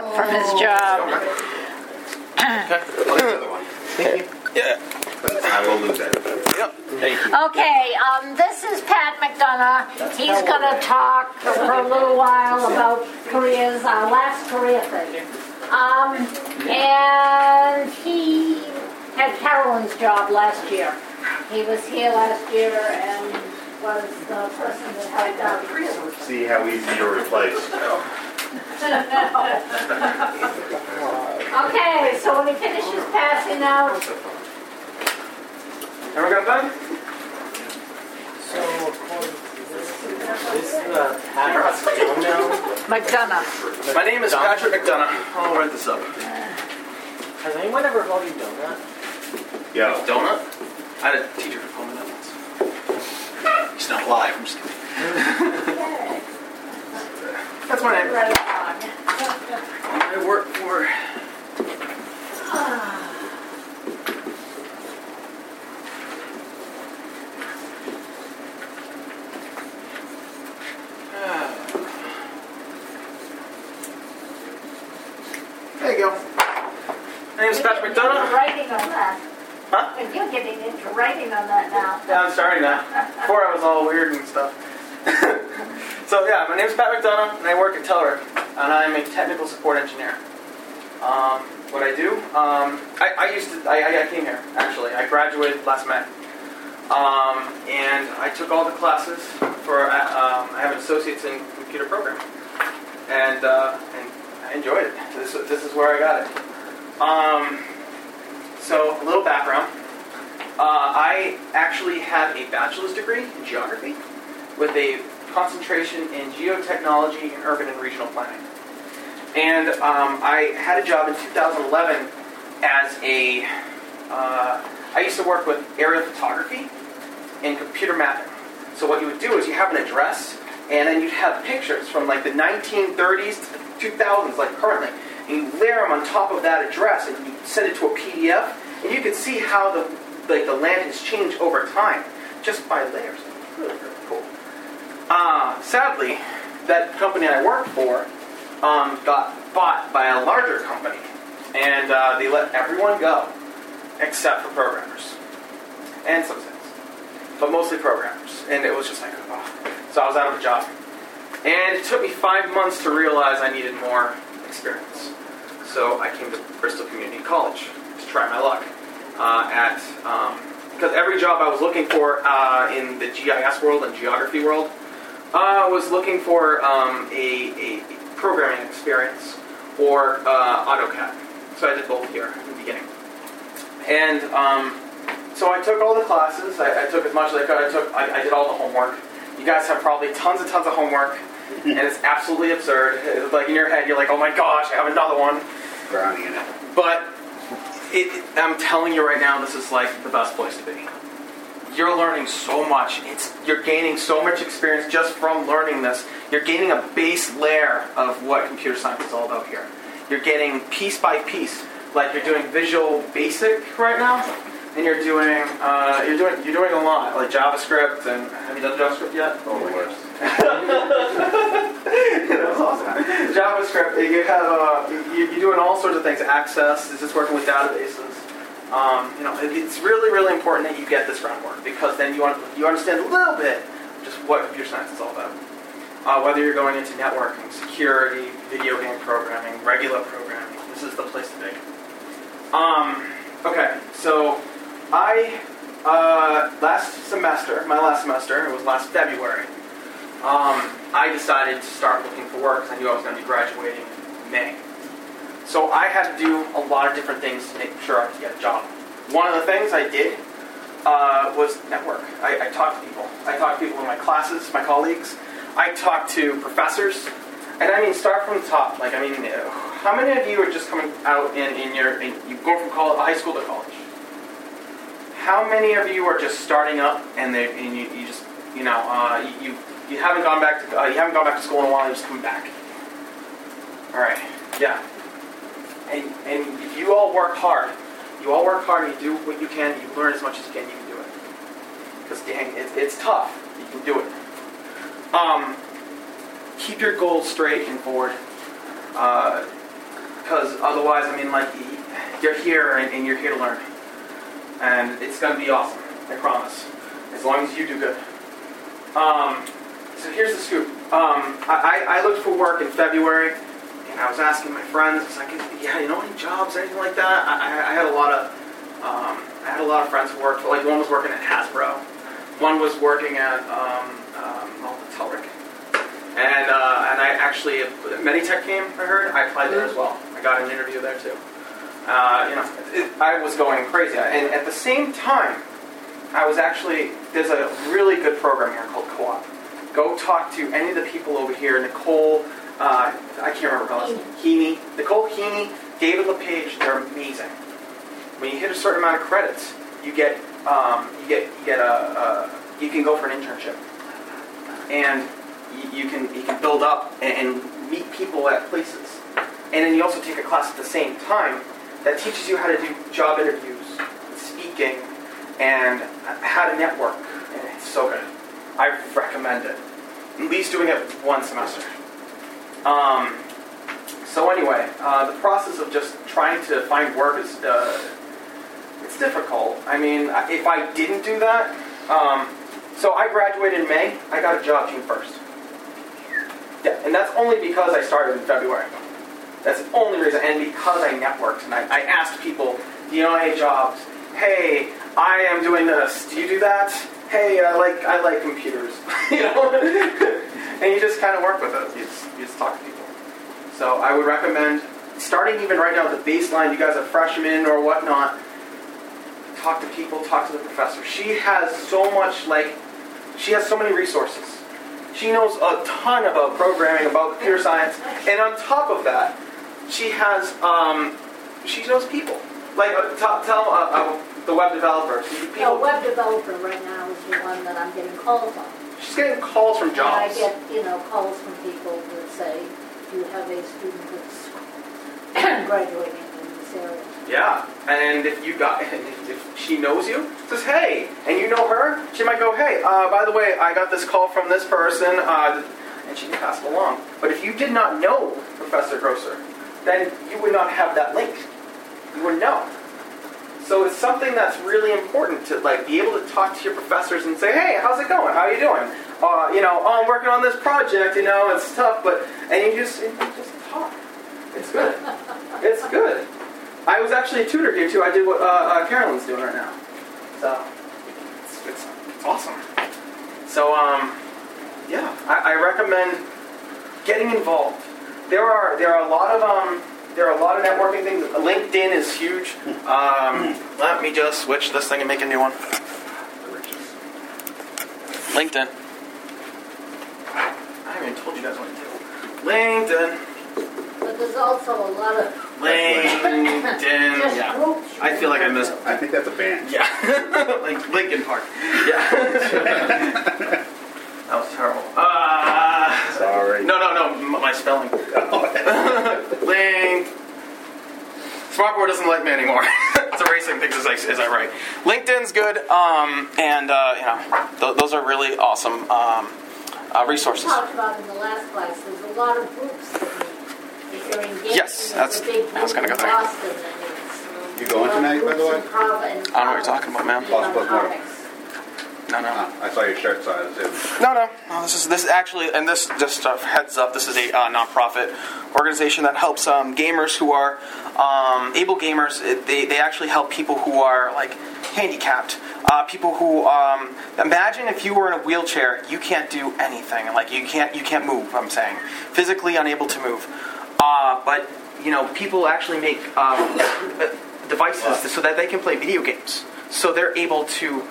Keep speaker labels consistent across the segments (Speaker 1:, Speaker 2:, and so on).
Speaker 1: up from his job.
Speaker 2: Okay. I'll take the other one. Thank you. Yeah. I will lose that. Yep. Thank you.
Speaker 1: Okay, this is Pat McDonough. He's going to talk for a little while about careers, last career thing. And he had Carolyn's job last year. He was here last year and was the person that had
Speaker 3: See how easy to replace.
Speaker 1: Okay, so when he finishes passing out.
Speaker 4: Everyone got that?
Speaker 5: So, this is Patrick
Speaker 1: McDonough.
Speaker 4: My name is Patrick McDonough. I'll write this up.
Speaker 5: Has anyone ever called you Donut?
Speaker 3: Yeah.
Speaker 4: Donut? I had a teacher who called me that once. He's not alive, I'm just kidding. That's my name. I work for... There you go. My name is Patrick McDonough.
Speaker 1: Writing on that.
Speaker 4: Huh?
Speaker 1: You're getting into writing on that now.
Speaker 4: Yeah, I'm starting now. Before I was all weird and stuff. So yeah, my name is Pat McDonough, and I work at Telerik, and I'm a technical support engineer. What I do, I came here, actually. I graduated last May. And I took all the classes for, I have an associate's in computer programming. And I enjoyed it. This is where I got it. So, a little background. I actually have a bachelor's degree in geography with a concentration in geotechnology and urban and regional planning. And I had a job in 2011 as a, I used to work with aerial photography and computer mapping. So what you would do is you have an address, and then you'd have pictures from like the 1930s to the 2000s, like currently, and you layer them on top of that address, and you send it to a PDF, and you can see how the land has changed over time just by layers. Really, really cool. Sadly, that company I worked for got bought by a larger company, and they let everyone go except for programmers and some sales, but mostly programmers. And it was just like, oh. So I was out of a job, and it took me 5 months to realize I needed more experience. So I came to Bristol Community College to try my luck because every job I was looking for in the GIS world and geography world was looking for a programming experience or AutoCAD. So I did both here at the beginning. And so I took all the classes. I took as much as I could. I did all the homework. You guys have probably tons and tons of homework, and it's absolutely absurd. It's like in your head, you're like, oh my gosh, I have another one.
Speaker 3: Drowning in it.
Speaker 4: But I'm telling you right now, this is like the best place to be. You're learning so much. You're gaining so much experience just from learning this. You're gaining a base layer of what computer science is all about here. You're getting piece by piece. Like you're doing Visual Basic right now, and you're doing a lot, like JavaScript. And have you done JavaScript yet?
Speaker 3: Oh, the worst.
Speaker 4: That was awesome. JavaScript. You have you're doing all sorts of things. Access. Is just working with databases. It's really, really important that you get this groundwork because then you understand a little bit just what computer science is all about. Whether you're going into networking, security, video game programming, regular programming, this is the place to be. Okay, so I my last semester, it was last February, I decided to start looking for work because I knew I was going to be graduating in May. So I had to do a lot of different things to make sure I could get a job. One of the things I did was network. I talked to people. I talked to people in my classes, my colleagues. I talked to professors. And I mean, start from the top. Like, I mean, how many of you are just coming out you go from high school to college? How many of you are just starting up and you just, you haven't gone back to school in a while, you're just coming back? All right, yeah. And you all work hard. You all work hard and you do what you can, you learn as much as you can do it. Because dang, it's tough. You can do it. Keep your goals straight and forward. because otherwise, I mean, like, you're here and you're here to learn. And it's going to be awesome, I promise, as long as you do good. So here's the scoop. I looked for work in February, and I was asking my friends, it's like, yeah, you know any jobs, anything like that? I had a lot of friends who worked, like one was working at Hasbro, one was working at Telric, and I actually, Meditech came, I heard, I applied there as well. I got an interview there too. I was going crazy, and at the same time, there's a really good program here called Co-op. Go talk to any of the people over here, Nicole, I can't remember her last name, Heaney, Nicole Heaney, David LePage, they're amazing. When you hit a certain amount of credits, you can go for an internship, and you can build up and meet people at places, and then you also take a class at the same time that teaches you how to do job interviews, speaking, and how to network. And it's so good. I recommend it. At least doing it one semester. So anyway, the process of just trying to find work is it's difficult. I mean, if I didn't do that, so I graduated in May. I got a job June 1st. Yeah, and that's only because I started in February. That's the only reason, and because I networked, and I asked people, do you know any jobs? Hey, I am doing this. Do you do that? Hey, I like computers. You know, and you just kind of work with it. You just talk to people. So I would recommend starting even right now at the baseline. You guys are freshmen or whatnot. Talk to people. Talk to the professor. She has so many resources. She knows a ton about programming, about computer science, and on top of that, she knows people. Like, tell the web developers.
Speaker 1: The web developer right now is the one that I'm getting calls on.
Speaker 4: She's getting calls from jobs.
Speaker 1: And I get, calls from people that say, do you have a student that's graduating in this area?
Speaker 4: Yeah, and if she knows you, says, hey, and you know her, she might go, hey, by the way, I got this call from this person, and she can pass it along. But if you did not know Professor Grosser, then you would not have that link. You wouldn't know. So it's something that's really important to be able to talk to your professors and say, hey, how's it going? How are you doing? I'm working on this project, it's tough, and you just talk. It's good. It's good. I was actually a tutor here too. I did what Carolyn's doing right now. So it's awesome. So yeah, I recommend getting involved. There are a lot of networking things. LinkedIn is huge. Let me just switch this thing and make a new one. LinkedIn. I haven't even told you guys what to do. LinkedIn.
Speaker 1: But there's also a lot of
Speaker 4: LinkedIn. Yeah.
Speaker 1: groups.
Speaker 4: I feel like I missed.
Speaker 3: I think that's a band.
Speaker 4: Yeah. Like Lincoln Park. Yeah. That was terrible.
Speaker 3: Sorry.
Speaker 4: No, my spelling. Link. Smartboard doesn't like me anymore. It's erasing things as I write. LinkedIn's good, those are really awesome resources.
Speaker 1: We talked about in the last class, there's a lot of groups that meet. If you're engaged,
Speaker 4: Yes,
Speaker 1: there's a big
Speaker 4: I was
Speaker 1: group
Speaker 4: gonna
Speaker 1: in
Speaker 4: go there.
Speaker 1: Boston that meets.
Speaker 3: You going tonight, by the way?
Speaker 1: I
Speaker 4: I don't know what you're talking about, man. No.
Speaker 3: I saw your shirt size too.
Speaker 4: No. This is actually, and this just heads up. This is a nonprofit organization that helps gamers who are able gamers. They actually help people who are handicapped. People who imagine if you were in a wheelchair, you can't do anything. You can't move. I'm saying physically unable to move. But people actually make devices so that they can play video games. So they're able to.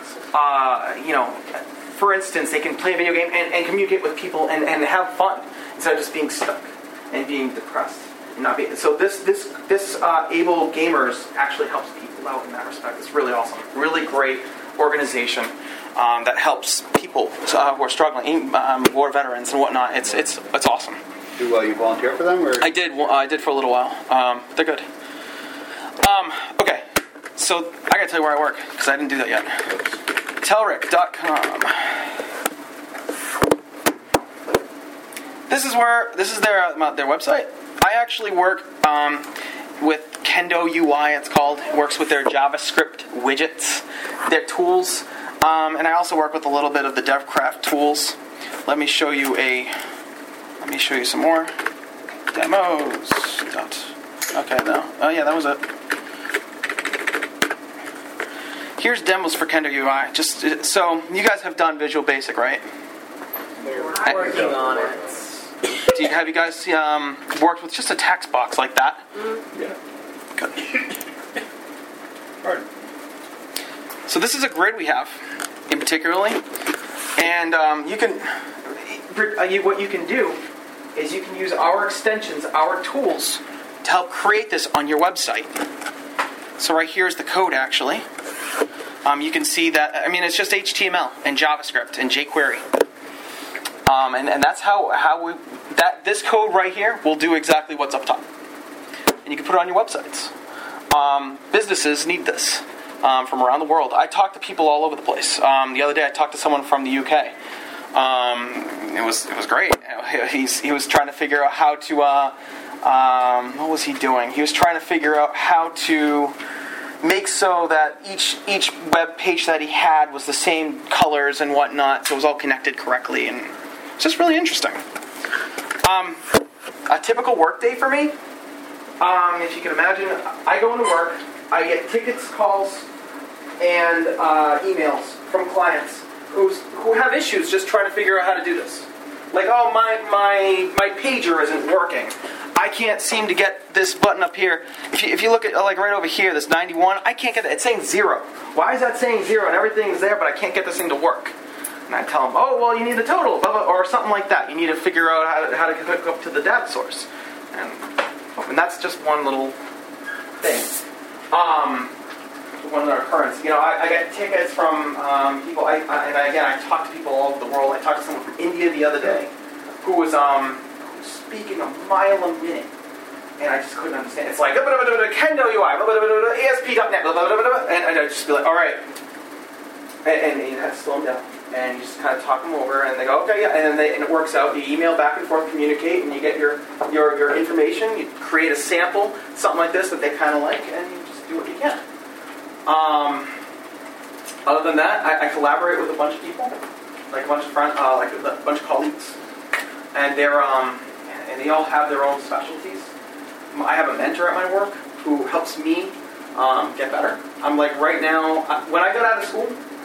Speaker 4: For instance, they can play a video game and communicate with people and have fun instead of just being stuck and being depressed. And not being, so this Able Gamers actually helps people out in that respect. It's really awesome. Really great organization that helps people who are struggling, war veterans and whatnot. It's awesome.
Speaker 3: Do you volunteer for them? Or?
Speaker 4: I did for a little while. They're good. Okay, so I gotta tell you where I work because I didn't do that yet. Telric.com. This is their website. I actually work with Kendo UI, it's called. It works with their JavaScript widgets, their tools. And I also work with a little bit of the DevCraft tools. Let me show you some more demos. Okay, no. Oh yeah, that was it. Here's demos for Kendo UI. Just so you guys have done Visual Basic, right?
Speaker 5: We're working on it.
Speaker 4: Have you guys worked with just a text box like that?
Speaker 3: Yeah.
Speaker 4: Good.
Speaker 3: All right.
Speaker 4: So this is a grid we have, in particularly, and what you can do is you can use our extensions, our tools, to help create this on your website. So right here is the code, actually. You can see that, it's just HTML and JavaScript and jQuery. And that's how this code right here will do exactly what's up top. And you can put it on your websites. Businesses need this from around the world. I talk to people all over the place. The other day I talked to someone from the UK. It was great. He was trying to figure out how to, what was he doing? He was trying to figure out how to make so that each web page that he had was the same colors and whatnot, so it was all connected correctly, and it's just really interesting. A typical work day for me, if you can imagine, I go into work, I get tickets, calls, and emails from clients who have issues just trying to figure out how to do this. Like, oh, my pager isn't working. I can't seem to get this button up here. If you look at, like, right over here, this 91, I can't get it. It's saying 0. Why is that saying 0? And everything's there, but I can't get this thing to work. And I tell them, oh, well, you need the total, blah, blah, or something like that. You need to figure out how to hook up to the data source. And that's just one little thing. One other occurrence. I get tickets from people, and I talk to people all over the world. I talked to someone from India the other day who was speaking a mile a minute, and I just couldn't understand. It's like, Kendo UI, ASP.NET, and I'd just be like, all right. And you have to slow them down. And you just kind of talk them over, and they go, okay, yeah, and it works out. You email back and forth, communicate, and you get your information. You create a sample, something like this that they kind of like, and you just do what you can. Other than that, I collaborate with a bunch of people, like a bunch of friends, like a bunch of colleagues, and they all have their own specialties. I have a mentor at my work who helps me get better. I'm like right now, when I got out of school,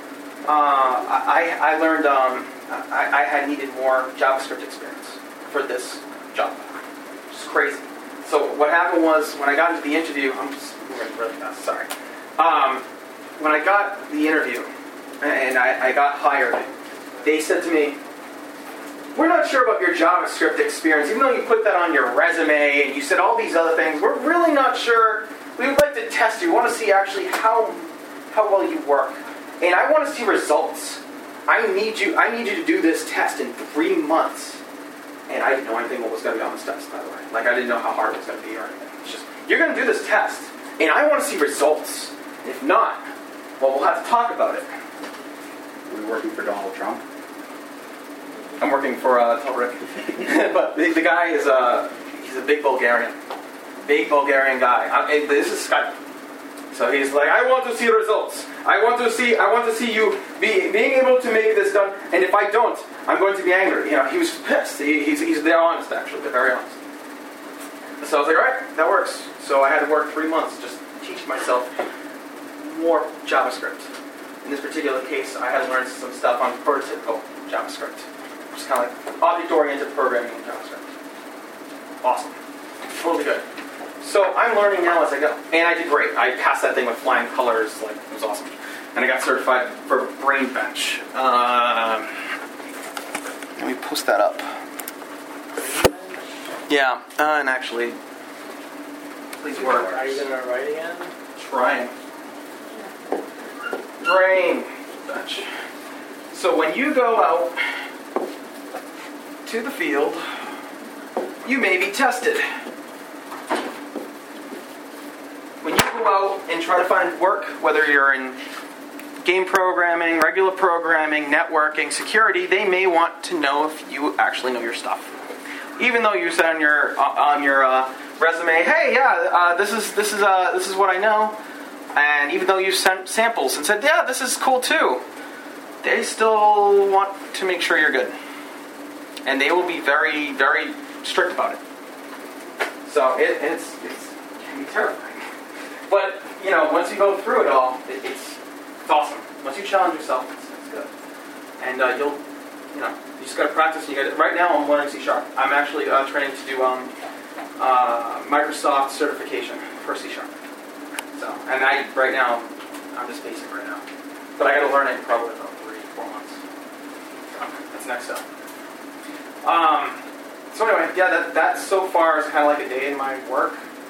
Speaker 4: I learned I had needed more JavaScript experience for this job, which is crazy. So what happened was when I got into the interview, I'm just moving really fast, sorry. When I got the interview and I got hired, they said to me, we're not sure about your JavaScript experience, even though you put that on your resume and you said all these other things, we're really not sure. We would like to test you. We want to see actually how well you work. And I want to see results. I need you to do this test in 3 months. And I didn't know anything what was going to be on this test, by the way. Like, I didn't know how hard it was going to be or anything. It's just, you're going to do this test, and I want to see results. If not, well, we'll have to talk about it.
Speaker 3: Were you working for Donald Trump?
Speaker 4: I'm working for Telric. But the guy is he's a big Bulgarian guy. And this is Skype. So he's like, I want to see results. I want to see you being able to make this done. And if I don't, I'm going to be angry. He was pissed. They're honest, actually. They're very honest. So I was like, all right, that works. So I had to work 3 months just teaching myself more JavaScript. In this particular case, I had to learn some stuff on prototypical JavaScript, which is kind of like object-oriented programming in JavaScript. Awesome. Totally good. So I'm learning now as I go. And I did great. I passed that thing with flying colors. Like, it was awesome. And I got certified for Brain Bench. Let me post that up. Yeah, and actually, please work.
Speaker 5: Are you going to write again?
Speaker 4: Trying. Brain Bench. So when you go out to the field, you may be tested. When you go out and try to find work, whether you're in game programming, regular programming, networking, security, they may want to know if you actually know your stuff. Even though you said on your resume, hey, yeah, this is what I know, and even though you sent samples and said, yeah, this is cool too, they still want to make sure you're good, and they will be very, very strict about it. So it can be terrifying, but once you go through it all, it's awesome. Once you challenge yourself, it's good, and you just got to practice. Right now, I'm learning C#. I'm actually training to do Microsoft certification for C#. So, and right now, I'm just basic right now. But I got to learn it in probably about 3-4 months. So, that's next up. So anyway, yeah, that so far is kind of like a day in my work.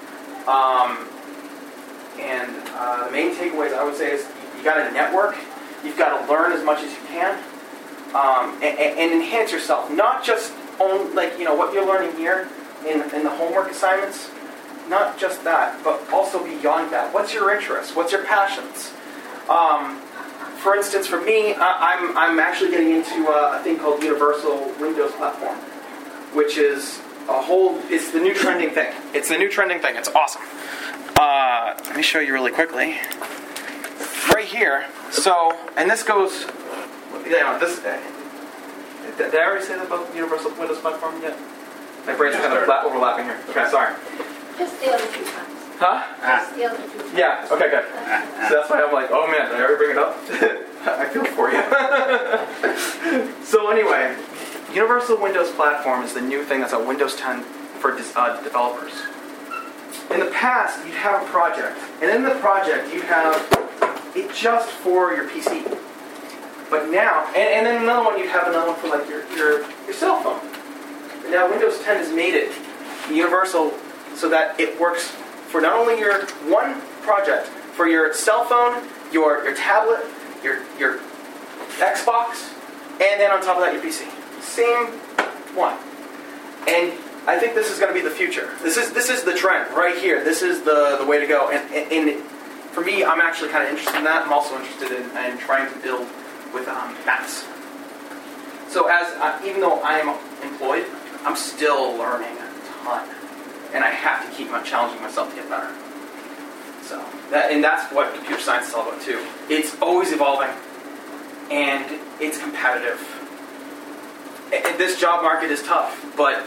Speaker 4: And the main takeaways I would say is you got to network. You've got to learn as much as you can. And enhance yourself, not just on what you're learning here in the homework assignments, not just that, but also beyond that. What's your interest? What's your passions? For instance, for me, I'm actually getting into a thing called Universal Windows Platform, which is it's the new trending thing. It's the new trending thing. It's awesome. Let me show you really quickly. Right here. So, and this goes. Did I already say that about Universal Windows Platform yet? My brain's kind of overlapping here. Okay, sorry.
Speaker 1: Just the other 2 times.
Speaker 4: Huh?
Speaker 1: Just the other 2 times.
Speaker 4: Yeah, okay, good. So that's why I'm like, oh man, did I already bring it up? I feel for you. So anyway, Universal Windows Platform is the new thing that's on Windows 10 for developers. In the past, you'd have a project, and in the project, you'd have it just for your PC. But now, and then another one, you'd have another one for like your cell phone. But now Windows 10 has made it universal so that it works for not only your one project, for your cell phone, your tablet, your Xbox, and then on top of that your PC. Same one. And I think this is going to be the future. This is the trend right here. This is the way to go. And for me, I'm actually kind of interested in that. I'm also interested in trying to build with Macs. So even though I am employed, I'm still learning a ton, and I have to keep challenging myself to get better. So that's what computer science is all about too. It's always evolving, and it's competitive. This job market is tough, but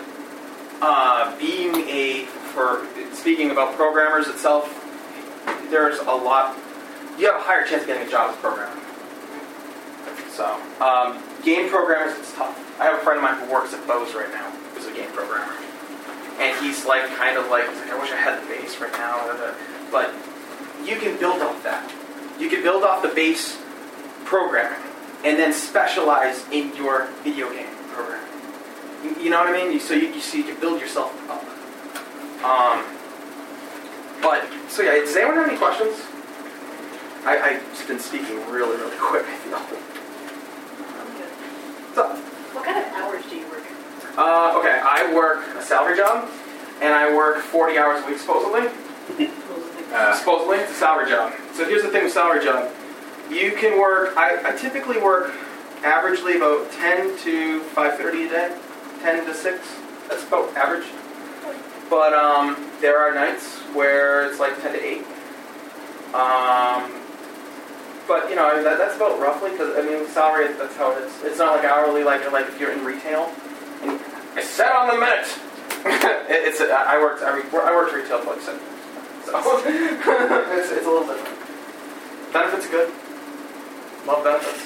Speaker 4: speaking about programmers itself, there's a lot. You have a higher chance of getting a job as a programmer. So, game programmers, it's tough. I have a friend of mine who works at Bose right now, who's a game programmer. And he's like, I wish I had the base right now. But you can build off that. You can build off the base programming and then specialize in your video game programming. You know what I mean? So you can build yourself up. So yeah, does anyone have any questions? I've just been speaking really, really quick, I feel.
Speaker 6: What kind of hours do you work?
Speaker 4: Okay, I work a salary job, and I work 40 hours a week, supposedly. Supposedly, it's a salary job. So here's the thing with salary job. You can work, I typically work averagely about 10 to 5:30 a day, 10 to 6. That's about average. But there are nights where it's like 10 to 8. But that's about roughly, because salary, that's how it is. It's not like hourly, like if you're in retail. And I said on the minute. I worked retail for like 7 years, so it's a little different. Benefits are good. Love benefits.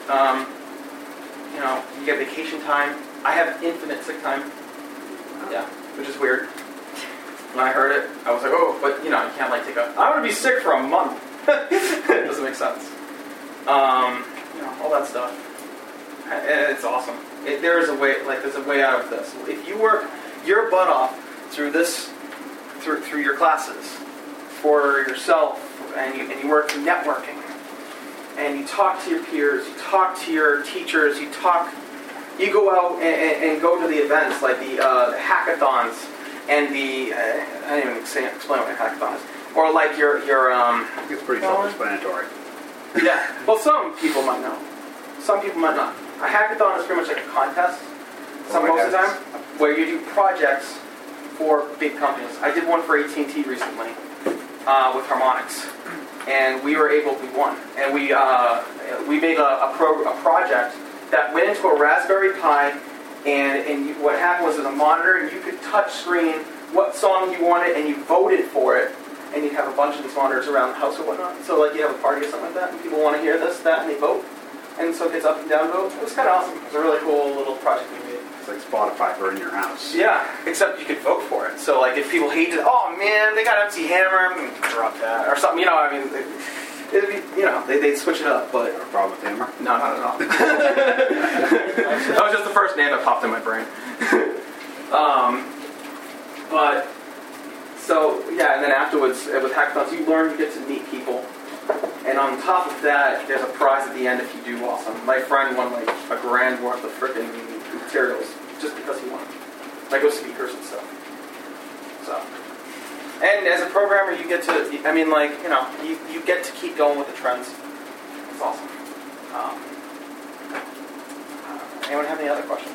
Speaker 4: You get vacation time. I have infinite sick time. Yeah, which is weird. When I heard it, I was like, oh, but you can't take a. I'm gonna be sick for a month. It doesn't make sense. All that stuff. It's awesome. There's a way out of this. If you work your butt off through your classes for yourself, and you work through networking, and you talk to your peers, you talk to your teachers, you go out and go to the events like the hackathons and the I didn't even explain what a hackathon is. Or like your
Speaker 3: It's pretty self-explanatory.
Speaker 4: Yeah. Well, some people might know. Some people might not. A hackathon is pretty much like a contest. Most of the time, where you do projects for big companies. I did one for AT&T recently with harmonics, and we won. And we made a project that went into a Raspberry Pi, and what happened was, there's a monitor, and you could touch screen what song you wanted, and you voted for it, and you'd have a bunch of these monitors around the house or whatnot. So like you have a party or something like that, and people want to hear this, that, and they vote. And so it gets up and down vote. It was kind of awesome. It was a really cool little project we made.
Speaker 3: It's like Spotify for in your house.
Speaker 4: Yeah, except you could vote for it. So like if people hated, oh man, they got MC Hammer, I'm gonna drop that or something. You know, I mean, it'd be, you know, they'd switch it up. But
Speaker 3: Got a problem with Hammer?
Speaker 4: no, not at all. That was just the first name that popped in my brain. But so yeah, and then afterwards with hackathons, you learn, you get to meet people. And on top of that, there's a prize at the end if you do awesome. My friend won like $1,000 worth of freaking materials just because he won. Like with speakers and stuff. So, and as a programmer, you get to, I mean, like, you know, you get to keep going with the trends. It's awesome. Anyone have any other questions?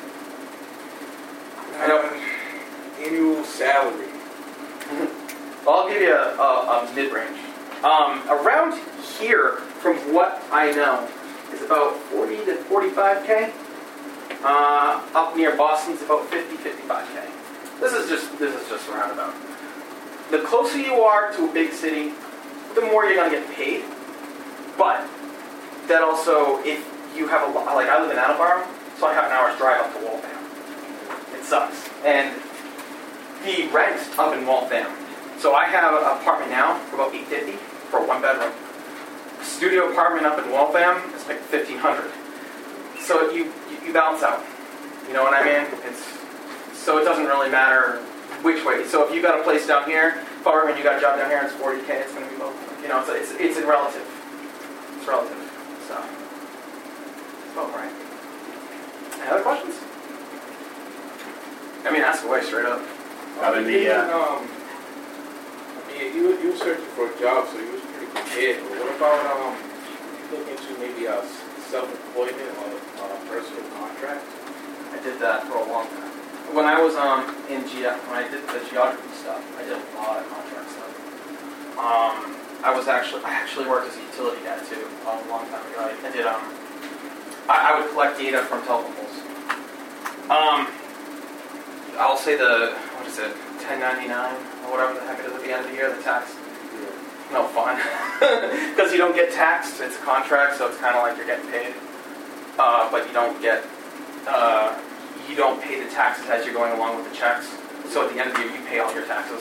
Speaker 4: I know.
Speaker 7: Annual salary.
Speaker 4: Well, I'll give you a mid-range. Around here, from what I know, is about 40 to 45K. Up near Boston's about 50, 55K. This is just roundabout. The closer you are to a big city, the more you're gonna get paid. But that also, if you have a lot, like I live in Attleboro, so I have an hour's drive up to Waltham. It sucks. And the rent up in Waltham. So I have an apartment now for about $850 for a 1-bedroom. Studio apartment up in Waltham is like $1,500. So you balance out. You know what I mean? So it doesn't really matter which way. So if you got a place down here, far when you got a job down here, and it's $40K, it's going to be low. You know, it's in relative. It's relative. So it's about right. Any other questions? I mean, ask away straight up.
Speaker 3: Out in the,
Speaker 7: You were searching for a job, so you was pretty prepared. But what about you look into maybe self-employment or a personal contract?
Speaker 4: I did that for a long time. When I was in GF, when I did the geography stuff, I did a lot of contract stuff. I actually worked as a utility guy too a long time ago. I did I would collect data from telephone poles. I'll say what is it, 1099 or whatever the heck it is at the end of the year, the tax. No fun. Because you don't get taxed, it's a contract, so it's kind of like you're getting paid. But you don't pay the taxes as you're going along with the checks. So at the end of the year, you pay all your taxes.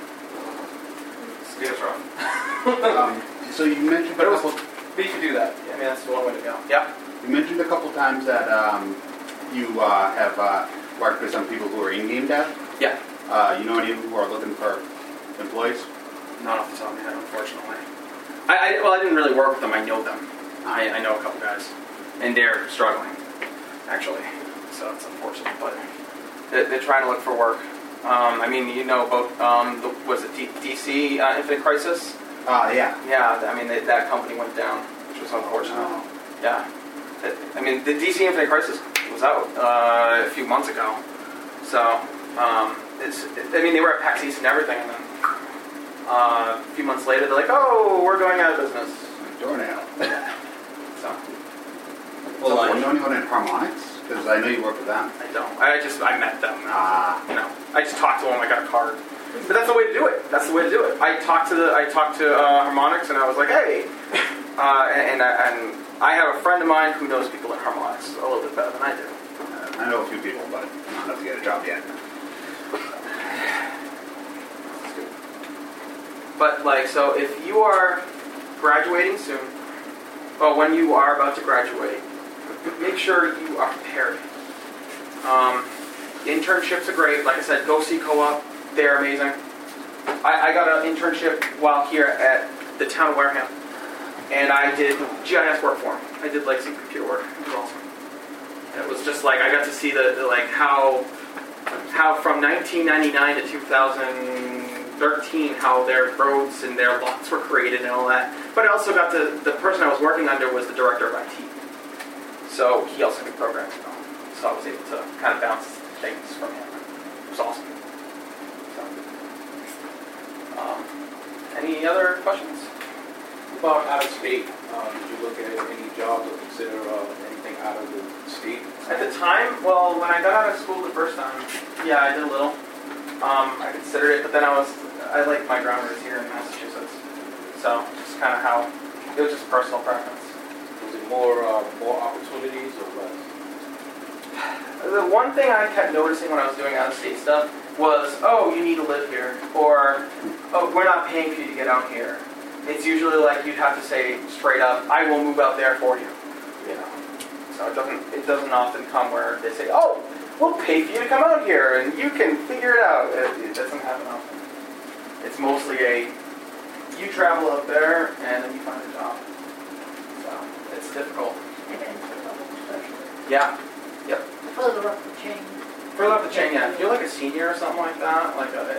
Speaker 4: It's rough.
Speaker 3: So you mentioned
Speaker 4: But you can do that. I mean, that's the one way to go. Yeah?
Speaker 3: You mentioned a couple times that you have worked with some people who are in-game dev.
Speaker 4: Yeah.
Speaker 3: You know any of them who are looking for employees?
Speaker 4: Not off the top of my head, unfortunately. I didn't really work with them. I know them. I know a couple guys. And they're struggling, actually. So it's unfortunate, but they're trying to look for work. I mean, you know about, was it DC Infinite Crisis?
Speaker 3: Yeah.
Speaker 4: Yeah, I mean, that company went down, which was unfortunate. Yeah. I mean, the DC Infinite Crisis was out a few months ago. So, I mean, they were at PAX East and everything, and then a few months later, they're like, oh, we're going out of business.
Speaker 3: Doornail.
Speaker 4: So.
Speaker 3: Well, you know anyone in Harmonics? Because I know you work with them.
Speaker 4: I don't. I met them. You know, I just talked to them. I got a card. But that's the way to do it. That's the way to do it. I talked to Harmonics, and I was like, hey. And I have a friend of mine who knows people in Harmonics a little bit better than I do.
Speaker 3: I know a few people, but not enough to get a job yet.
Speaker 4: But like, so if you are graduating soon, well, when you are about to graduate, make sure you are prepared. Internships are great. Like I said, go see Co-op. They're amazing. I got an internship while here at the town of Wareham, and I did GIS work for them. I did like some computer work. It was awesome. And it was just like I got to see the like how from 1999 to 2013 how their roads and their lots were created and all that. But I also got to the person I was working under was the director of IT. So he also knew programming. So I was able to kind of bounce things from him. It was awesome. Any other questions?
Speaker 7: About out of state, did you look at any jobs or consider anything out of the state?
Speaker 4: At the time, well, when I got out of school the first time, yeah, I did a little. I considered it, but then I like my ground roots here in Massachusetts. So, just kind of how, it was just personal preference.
Speaker 7: Was it more opportunities or less?
Speaker 4: The one thing I kept noticing when I was doing out-of-state stuff was, oh, you need to live here, or, oh, we're not paying for you to get out here. It's usually like you'd have to say straight up, I will move out there for you. You know, so it doesn't often come where they say, oh, we'll pay for you to come out here and you can figure it out. It doesn't happen often. It's mostly you travel out there and then you find a job. So it's difficult. Yeah. Yep.
Speaker 1: Further up the chain.
Speaker 4: Further up the chain, yeah. If you're like a senior or something like that,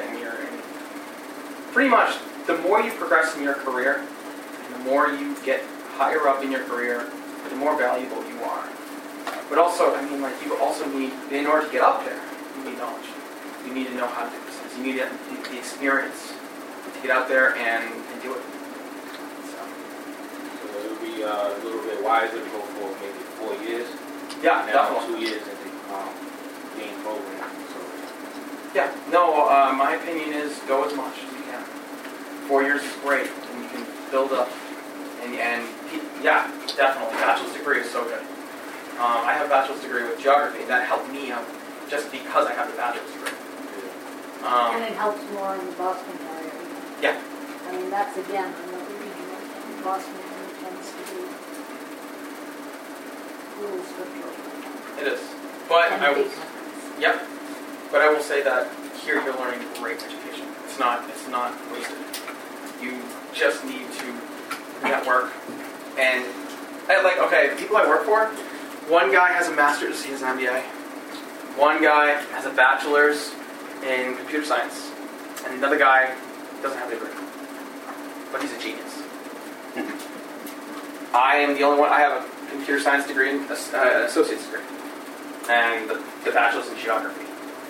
Speaker 4: pretty much, the more you progress in your career, and the more you get higher up in your career, the more valuable you are. But also, I mean, like, you also need, in order to get up there, you need knowledge. You need to know how to do business. You need the experience to get out there and do it.
Speaker 7: So it would be a little bit wiser to go for maybe 4 years.
Speaker 4: Yeah,
Speaker 7: and
Speaker 4: definitely.
Speaker 7: 2 years in the game program. So.
Speaker 4: Yeah, no, my opinion is go as much as you can. 4 years is great, and you can build up. And yeah, definitely, bachelor's degree is so good. I have a bachelor's degree with geography, and that helped me out just because I have the bachelor's degree.
Speaker 1: And it helps more in the Boston area.
Speaker 4: Yeah.
Speaker 1: I mean, that's again another regional thing. Boston area tends to be really stricter.
Speaker 4: It is. But
Speaker 1: And
Speaker 4: I
Speaker 1: big
Speaker 4: will,
Speaker 1: companies.
Speaker 4: yep. But I will say that here you're learning great education. It's not wasted. You just need to network. And okay, the people I work for, one guy has a master's, he has an MBA. One guy has a bachelor's in computer science. And another guy doesn't have a degree. But he's a genius. I am the only one, I have a computer science degree and an associate's degree. And the bachelor's in geography.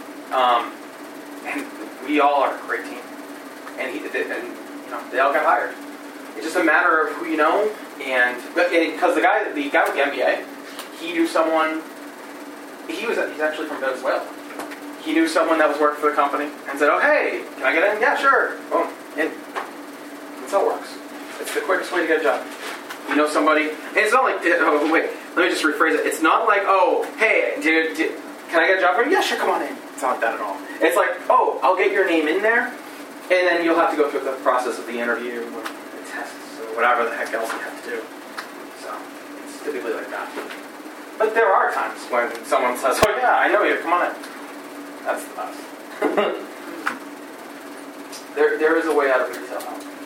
Speaker 4: And we all are a great team. And they all got hired. It's just a matter of who you know, because the guy with the MBA, he knew someone. He's actually from Venezuela. He knew someone that was working for the company and said, "Oh, hey, can I get in? Yeah, sure." Boom. And that's how it works. It's the quickest way to get a job. You know somebody. And it's not like. Oh, wait. Let me just rephrase it. It's not like, oh, hey, can I get a job for you? Yeah, sure. Come on in. It's not like that at all. It's like, oh, I'll get your name in there, and then you'll have to go through the process of the interview, or the tests, or whatever the heck else you have to do. So it's typically like that. But there are times when someone says, "Oh yeah, I know you. Come on in." That's the best. there is a way out of retail.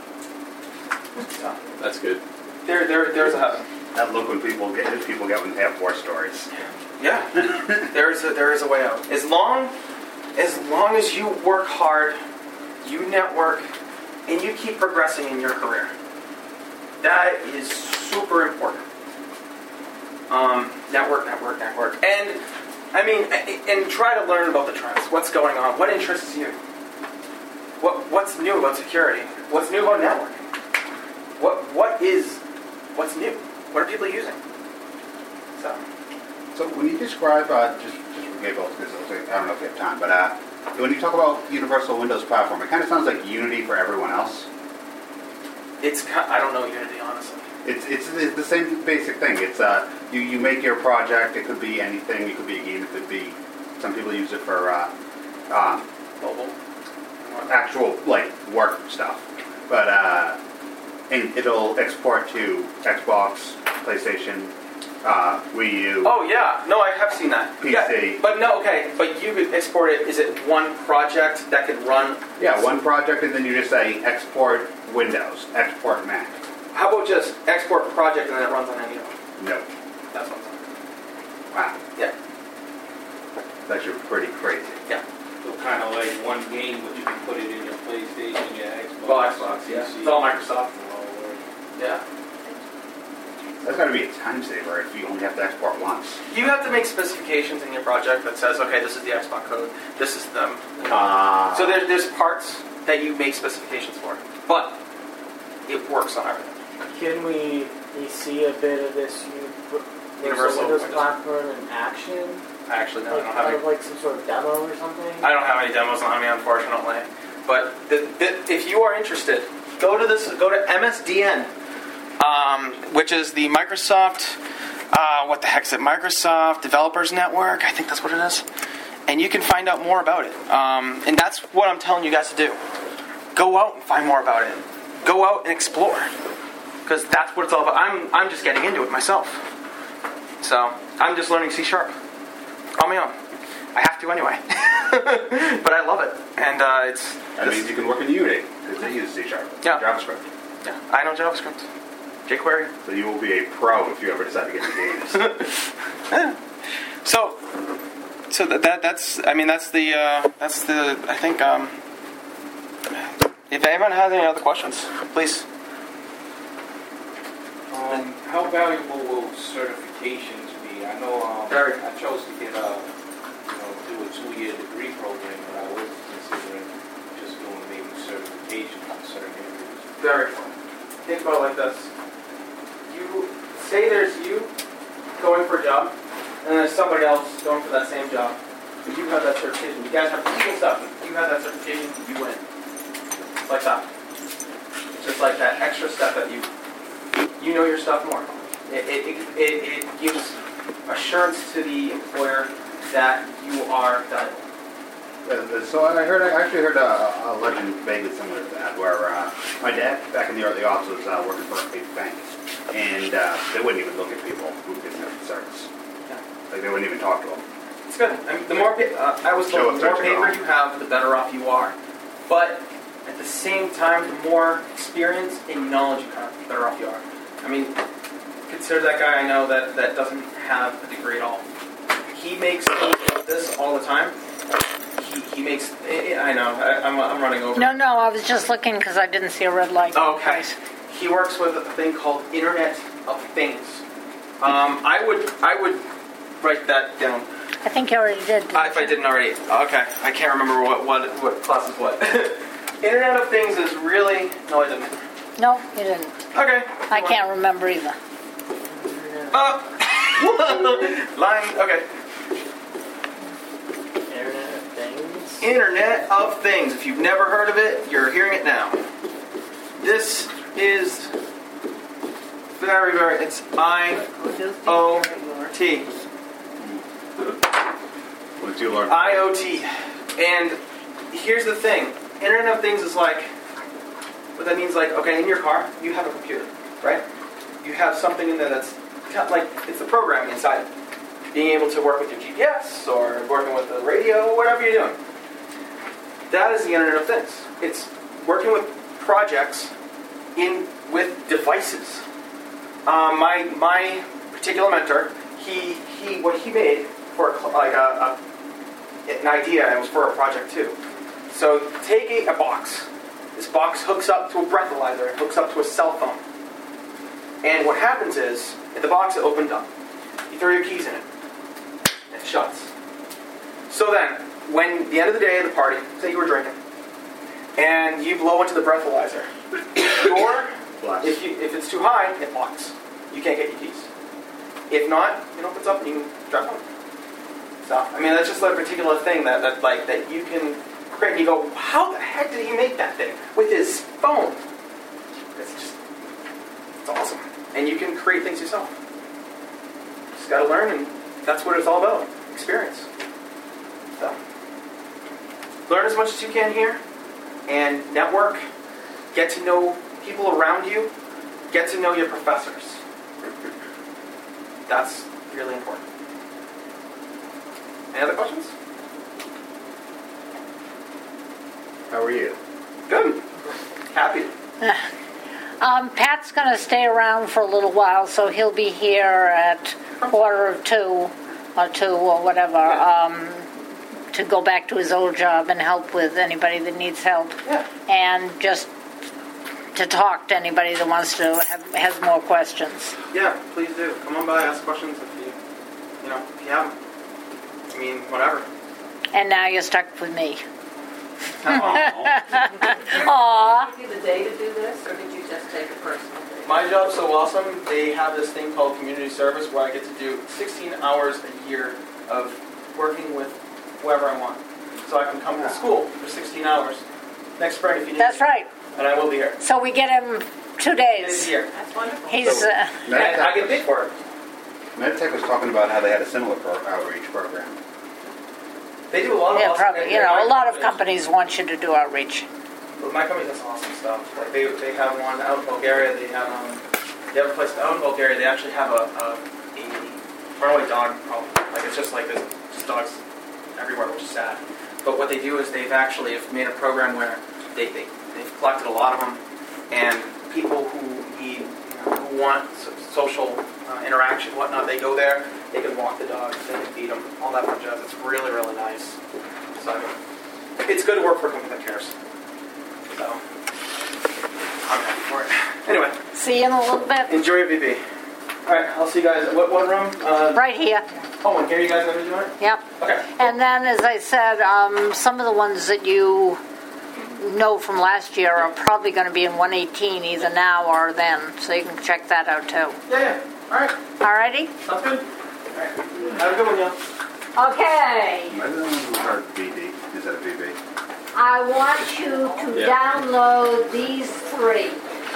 Speaker 4: So
Speaker 2: That's good.
Speaker 4: there's a heaven.
Speaker 2: That look when people get when they have war stories.
Speaker 4: Yeah, there is a way out. As long as you work hard, you network, and you keep progressing in your career. That is super important. Network, and I mean, and try to learn about the trends. What's going on? What interests you? What's new about security? What's new about networking? What's new? What are people using?
Speaker 3: So when you describe, just for Gabriel, because I don't know if you have time, but when you talk about Universal Windows Platform, it kind of sounds like Unity for everyone else.
Speaker 4: I don't know Unity, honestly.
Speaker 3: It's the same basic thing. It's you make your project. It could be anything. It could be a game. It could be. Some people use it for
Speaker 4: Mobile.
Speaker 3: actual like work stuff, but and it'll export to Xbox, PlayStation, Wii U.
Speaker 4: Oh yeah, no, I have seen that.
Speaker 3: PC.
Speaker 4: Yeah, but no, okay, but you could export it. Is it one project that could run?
Speaker 3: Yeah, one project, and then you just say export Windows, export Mac.
Speaker 4: How about just export project and then it runs on any of them?
Speaker 3: No.
Speaker 4: That's what I'm saying.
Speaker 3: Wow.
Speaker 4: Yeah.
Speaker 3: That's pretty crazy.
Speaker 4: Yeah.
Speaker 7: So kind of like one game, but you can put it in your PlayStation, your Xbox.
Speaker 4: Well, Xbox, yeah.
Speaker 7: PC.
Speaker 4: It's all Microsoft. Yeah.
Speaker 3: That's got to be a time saver if you only have to export once.
Speaker 4: You have to make specifications in your project that says, okay, this is the Xbox code, this is them. So there's parts that you make specifications for. But it works on everything.
Speaker 5: Can we see a bit of this
Speaker 4: Universal
Speaker 5: Windows
Speaker 4: Windows.
Speaker 5: platform in action?
Speaker 4: Actually, no, I
Speaker 5: Like,
Speaker 4: don't have
Speaker 5: kind
Speaker 4: any.
Speaker 5: of like some sort of demo or something?
Speaker 4: I don't have any demos on me, unfortunately. But if you are interested, go to MSDN, which is the Microsoft. What the heck is it? Microsoft Developers Network. I think that's what it is. And you can find out more about it. And that's what I'm telling you guys to do. Go out and find more about it. Go out and explore. Because that's what it's all about. I'm just getting into it myself. So I'm just learning C# on my own. I have to anyway. But I love it. And it's...
Speaker 3: That means you can work in Unity, because they use C#,
Speaker 4: Yeah.
Speaker 3: JavaScript.
Speaker 4: Yeah, I know JavaScript. jQuery.
Speaker 3: So you will be a pro if you ever decide to get into games.
Speaker 4: So that's the I think if anyone has any other questions, please.
Speaker 7: How valuable will certifications be? I know
Speaker 4: Very.
Speaker 7: I chose to get do a 2-year degree program, but I was considering just doing maybe certification on certain areas.
Speaker 4: Very fun. Think about it like this. You say there's you going for a job, and there's somebody else going for that same job. But you have that certification. You guys have equal stuff. If you have that certification, you win. It's like that. It's just like that extra step that you know your stuff more. It gives assurance to the employer that you are valuable.
Speaker 3: So I actually heard a legend vaguely similar to that, where my dad, back in the early aughts, was working for a bank, and they wouldn't even look at people who didn't have the certs.
Speaker 4: Yeah.
Speaker 3: Like they wouldn't even talk to them.
Speaker 4: It's good. I mean, the more I was told, the more paper you have, the better off you are. But at the same time, the more experience and knowledge you have, the better off you are. I mean, consider that guy I know that doesn't have a degree at all. He makes things like this all the time. He makes. I know. I'm running over.
Speaker 1: No, I was just looking because I didn't see a red light.
Speaker 4: Oh, okay. He works with a thing called Internet of Things. I would write that down.
Speaker 1: I think you already did.
Speaker 4: If I didn't already. Okay. I can't remember what class is what. Internet of Things is really... No, I didn't.
Speaker 1: No, you didn't.
Speaker 4: Okay.
Speaker 1: I can't remember either.
Speaker 4: Lying. Okay.
Speaker 5: Internet of Things.
Speaker 4: Internet of Things. If you've never heard of it, you're hearing it now. This is very, very... It's IoT.
Speaker 3: What did you learn?
Speaker 4: IoT. And here's the thing. Internet of Things is like, what that means, like, okay, in your car, you have a computer, right? You have something in there that's like, it's the programming inside it. Being able to work with your GPS or working with the radio, whatever you're doing. That is the Internet of Things. It's working with projects with devices. My particular mentor, what he made for an idea, and it was for a project too. So take a box. This box hooks up to a breathalyzer. It hooks up to a cell phone. And what happens is, if the box is opened up, you throw your keys in it, and it shuts. So then, when the end of the day of the party, say you were drinking, and you blow into the breathalyzer, or if it's too high, it locks. You can't get your keys. If not, it opens up and you can drive home. So, I mean, that's just like a particular thing that you can create, and you go, how the heck did he make that thing with his phone? It's awesome. And you can create things yourself. Just got to learn, and that's what it's all about, experience. So, learn as much as you can here, and network, get to know people around you, get to know your professors. That's really important. Any other questions?
Speaker 3: How are you?
Speaker 4: Good. Happy.
Speaker 1: Pat's going to stay around for a little while, so he'll be here at 1:45 or 2 or whatever, to go back to his old job and help with anybody that needs help.
Speaker 4: Yeah.
Speaker 1: And just to talk to anybody that wants to has more questions.
Speaker 4: Yeah, please do. Come on by, ask questions if you have them. I mean, whatever.
Speaker 1: And now you're stuck with me.
Speaker 6: Did you give you the day to do this, or did you just take
Speaker 4: my job's so awesome. They have this thing called community service where I get to do 16 hours a year of working with whoever I want. So I can come to school for 16 hours next spring if you need
Speaker 1: That's
Speaker 4: me.
Speaker 1: right.
Speaker 4: And I will be here.
Speaker 1: So we get him 2 days.
Speaker 4: This year.
Speaker 6: That's wonderful.
Speaker 1: He's,
Speaker 4: And I get paid for it.
Speaker 3: Meditech was talking about how they had a similar outreach program.
Speaker 4: They do a lot of
Speaker 1: yeah,
Speaker 4: awesome
Speaker 1: probably,
Speaker 4: things.
Speaker 1: you know, a lot of
Speaker 4: companies.
Speaker 1: companies want you to do outreach.
Speaker 4: But my company does awesome stuff. Like they have one out in Bulgaria. They have a place out in Bulgaria. They actually have a runaway dog problem. Like it's just like there's just dogs everywhere, which is sad. But what they do is they've actually made a program where they've collected a lot of them, and people who need who want social interaction, whatnot, they go there. They can walk the dogs, they can feed them, all that fun jazz. It's really, really nice. So I mean, it's good to work for a company that cares. So I'm happy for it. Anyway,
Speaker 1: See you in a little bit.
Speaker 4: enjoy your VP. All right, I'll see you guys. What room?
Speaker 1: Right here.
Speaker 4: Oh, and here you guys going to be doing it?
Speaker 1: Yep.
Speaker 4: Okay.
Speaker 1: And then, as I said, some of the ones that you know from last year are probably going to be in 118 either now or then, so you can check that out too.
Speaker 4: Yeah. All right.
Speaker 1: Alrighty?
Speaker 4: Sounds good. All right. Have a good one, y'all.
Speaker 1: Okay.
Speaker 3: I don't know who heard BD. Is that a BB?
Speaker 1: I want you to download these 3.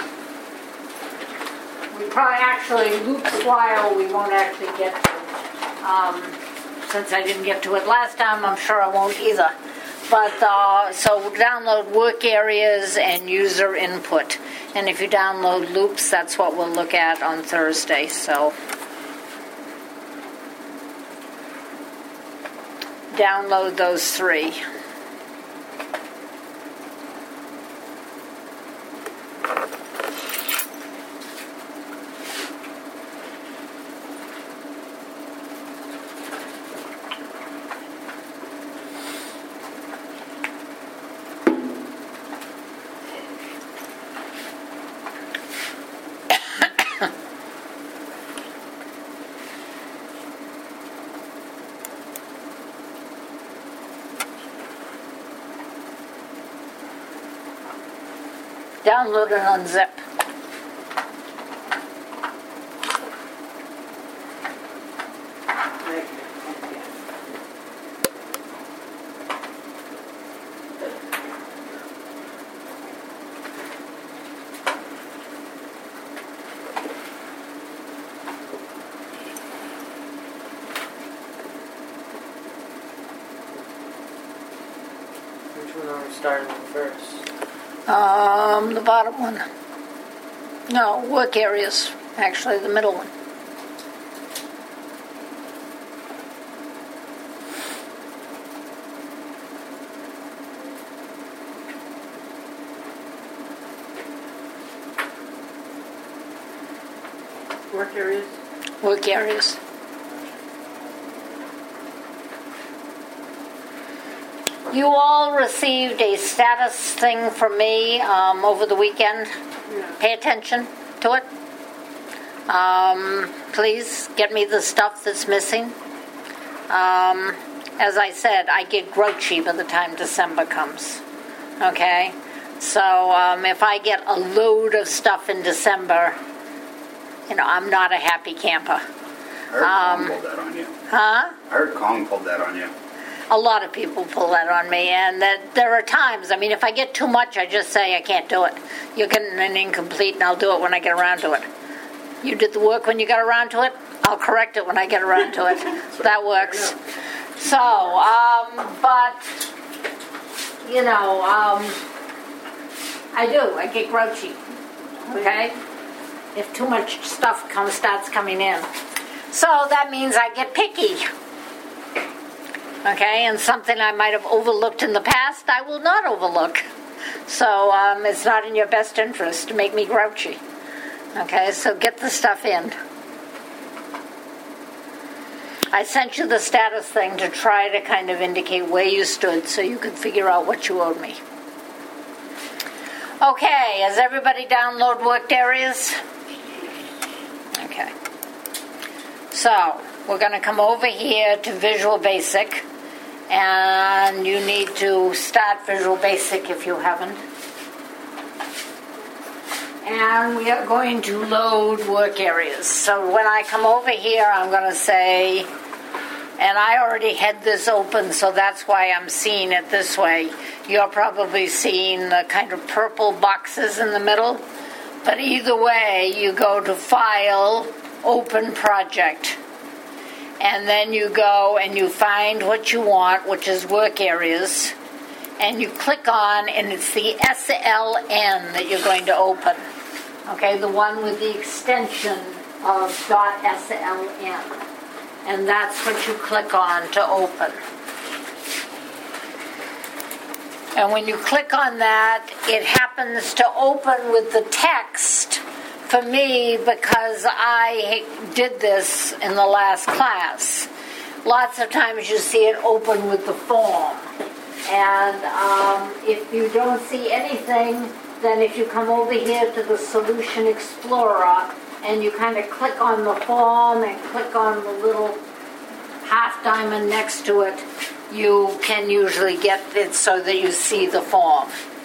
Speaker 1: We probably actually, Luke's file we won't actually get to. Since I didn't get to it last time, I'm sure I won't either. But, so download work areas and user input. And if you download loops, that's what we'll look at on Thursday, so. Download those 3. Download and unzip.
Speaker 5: Which one are we starting with first?
Speaker 1: The bottom one. No, work areas. Actually, the middle one.
Speaker 6: Work areas.
Speaker 1: Work areas. You all received a status thing from me over the weekend.
Speaker 6: Yeah.
Speaker 1: Pay attention to it. Please get me the stuff that's missing. As I said, I get grouchy by the time December comes. Okay? So if I get a load of stuff in December, you know, I'm not a happy camper.
Speaker 3: I heard Kong pulled that on you.
Speaker 1: Huh?
Speaker 3: I heard Kong pulled that on you.
Speaker 1: A lot of people pull that on me, and that there are times, I mean, if I get too much, I just say I can't do it. You're getting an incomplete, and I'll do it when I get around to it. You did the work when you got around to it, I'll correct it when I get around to it. That works. So, but, you know, I get grouchy, okay? If too much stuff starts coming in. So that means I get picky. Okay, and something I might have overlooked in the past, I will not overlook. So it's not in your best interest to make me grouchy. Okay, so get the stuff in. I sent you the status thing to try to kind of indicate where you stood so you could figure out what you owed me. Okay, has everybody downloaded worked areas? Okay. So, we're going to come over here to Visual Basic, and you need to start Visual Basic if you haven't. And we are going to load work areas. So when I come over here, I'm going to say, and I already had this open, so that's why I'm seeing it this way. You're probably seeing the kind of purple boxes in the middle. But either way, you go to File, Open Project. And then you go and you find what you want, which is work areas. And you click on, and it's the SLN that you're going to open. Okay, the one with the extension of .SLN. And that's what you click on to open. And when you click on that, it happens to open with the text for me because I did this in the last class. Lots of times you see it open with the form. And if you don't see anything, then if you come over here to the Solution Explorer and you kind of click on the form and click on the little half diamond next to it, you can usually get it so that you see the form.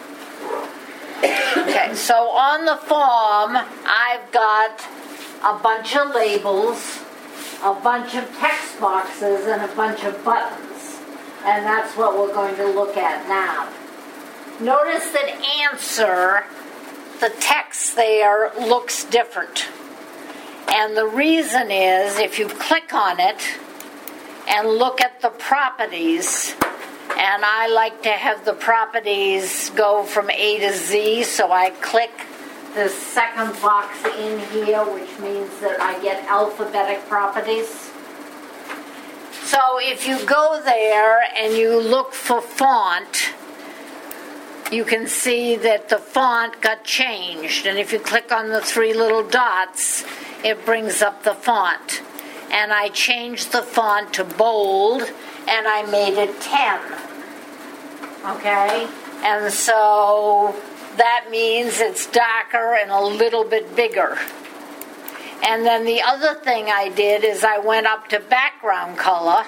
Speaker 1: Okay, so on the form, I've got a bunch of labels, a bunch of text boxes, and a bunch of buttons. And that's what we're going to look at now. Notice that answer, the text there looks different. And the reason is, if you click on it and look at the properties, and I like to have the properties go from A to Z, so I click the second box in here, which means that I get alphabetic properties. So if you go there and you look for font, you can see that the font got changed. And if you click on the three little dots, it brings up the font. And I changed the font to bold, and I made it 10. Okay? And so that means it's darker and a little bit bigger. And then the other thing I did is I went up to background color,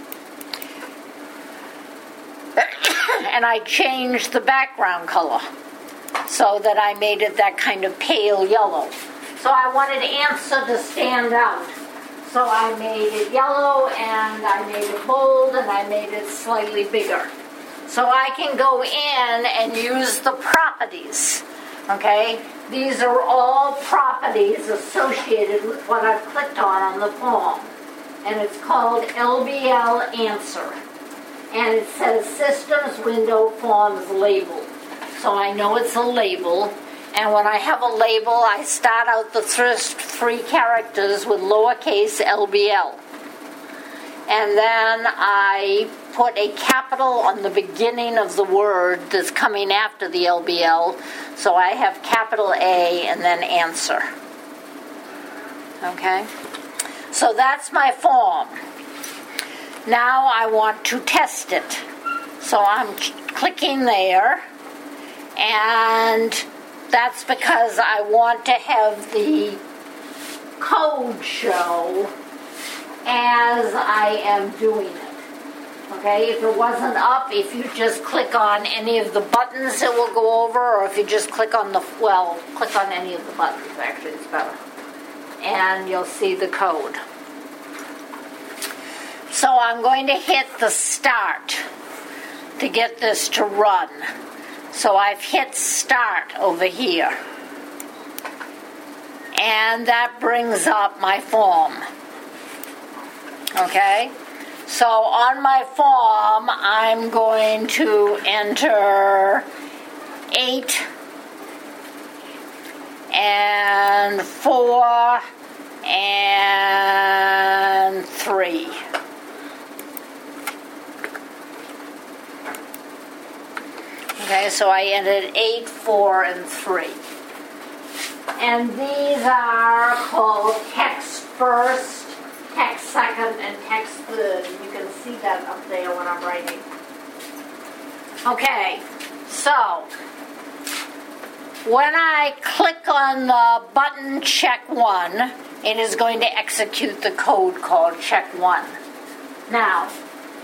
Speaker 1: and I changed the background color so that I made it that kind of pale yellow. So I wanted answer to stand out. So I made it yellow, and I made it bold, and I made it slightly bigger. So I can go in and use the properties. Okay? These are all properties associated with what I've clicked on the form. And it's called LBL Answer. And it says Systems Window Forms Label. So I know it's a label. And when I have a label, I start out the first 3 characters with lowercase LBL. And then I put a capital on the beginning of the word that's coming after the LBL. So I have capital A and then answer. Okay? So that's my form. Now I want to test it. So I'm clicking there, and that's because I want to have the code show as I am doing it. Okay, if it wasn't up, if you just click on any of the buttons, it will go over, or if you just click on click on any of the buttons, actually it's better. And you'll see the code. So I'm going to hit the start to get this to run. So I've hit start over here. And that brings up my form. Okay? So on my form, I'm going to enter 8 and 4 and 3. Okay, so I entered 8, 4, and 3. And these are called text first, text second, and text third. You can see that up there when I'm writing. Okay, so when I click on the button check 1, it is going to execute the code called check 1. Now,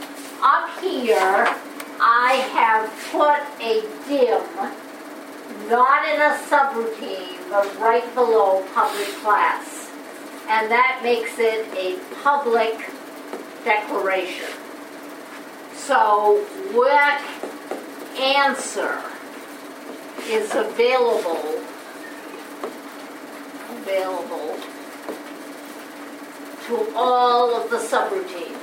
Speaker 1: up here, I have put a dim not in a subroutine, but right below public class. And that makes it a public declaration. So what answer is available to all of the subroutines?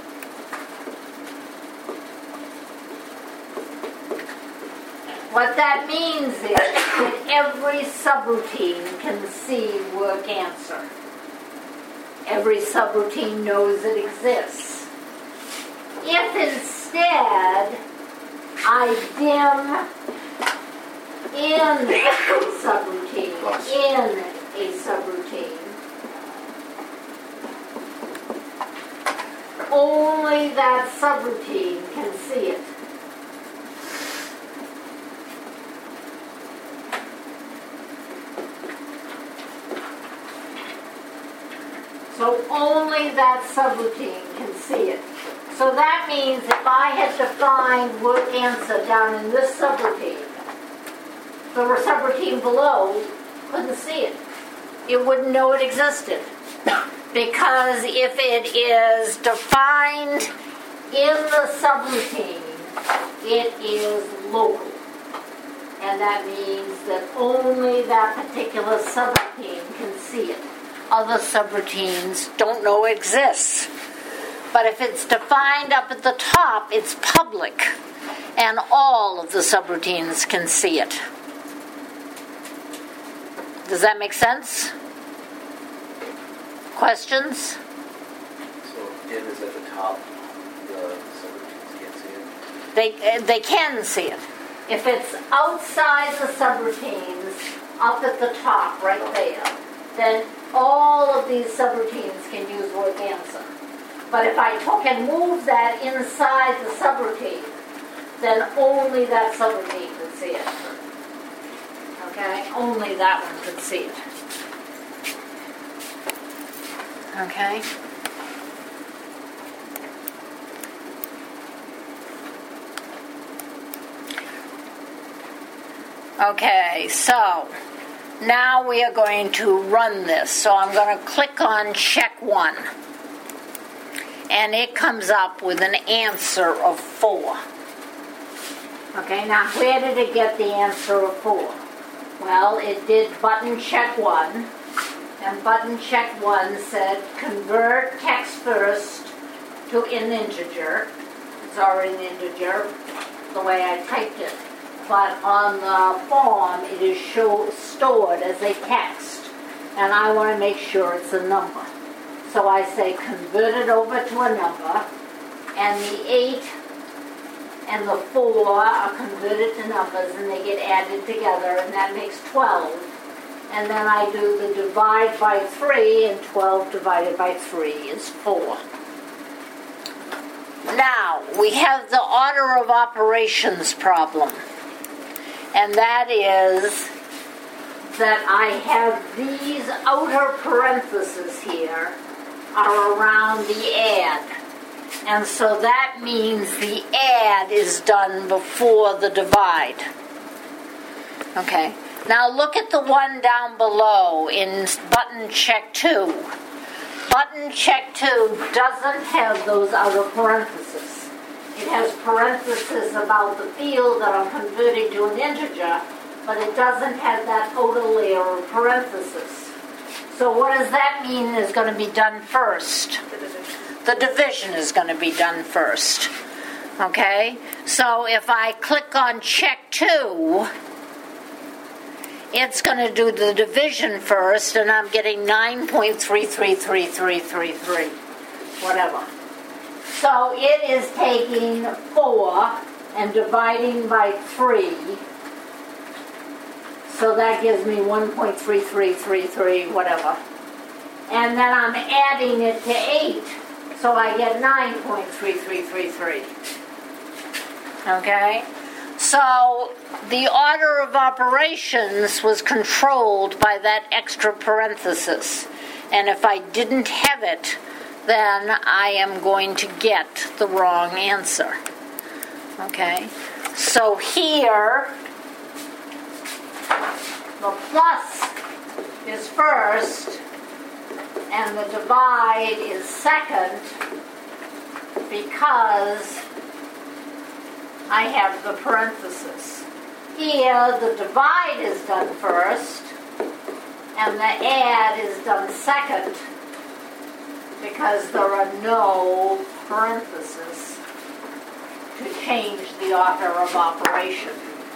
Speaker 1: What that means is that every subroutine can see work answer. Every subroutine knows it exists. If instead I dim in a subroutine, only that subroutine can see it. So only that subroutine can see it. So that means if I had defined work answer down in this subroutine, the subroutine below couldn't see it. It wouldn't know it existed. Because if it is defined in the subroutine, it is local. And that means that only that particular subroutine can see it. Other subroutines don't know it exists. But if it's defined up at the top, it's public, and all of the subroutines can see it. Does that make sense? Questions?
Speaker 2: So in is at the top, the subroutines can't see it?
Speaker 1: They can see it. If it's outside the subroutines, up at the top, right there, then all of these subroutines can use work answer. But if I took and moved that inside the subroutine, then only that subroutine could see it. Okay? Only that one could see it. Okay? Okay, so now we are going to run this. So I'm going to click on check 1. And it comes up with an answer of 4. Okay, now where did it get the answer of 4? Well, it did button check 1. And button check 1 said convert text first to an integer. It's already an integer the way I typed it. But on the form, it is stored as a text. And I want to make sure it's a number. So I say convert it over to a number. And the 8 and the 4 are converted to numbers, and they get added together, and that makes 12. And then I do the divide by 3, and 12 divided by 3 is 4. Now, we have the order of operations problem. And that is that I have these outer parentheses here are around the add. And so that means the add is done before the divide. Okay. Now look at the one down below in button check 2. Button check 2 doesn't have those outer parentheses. It has parentheses about the field that I'm converting to an integer, but it doesn't have that outer layer of parentheses. So what does that mean is going to be done first? The division is going to be done first. Okay? So if I click on check 2, it's going to do the division first, and I'm getting 9.333333, whatever. So it is taking 4 and dividing by 3. So that gives me 1.3333, whatever. And then I'm adding it to 8. So I get 9.3333. Okay? So the order of operations was controlled by that extra parenthesis. And if I didn't have it, then I am going to get the wrong answer. Okay? So here, the plus is first and the divide is second because I have the parenthesis. Here, the divide is done first and the add is done second because there are no parentheses to change the order of operation.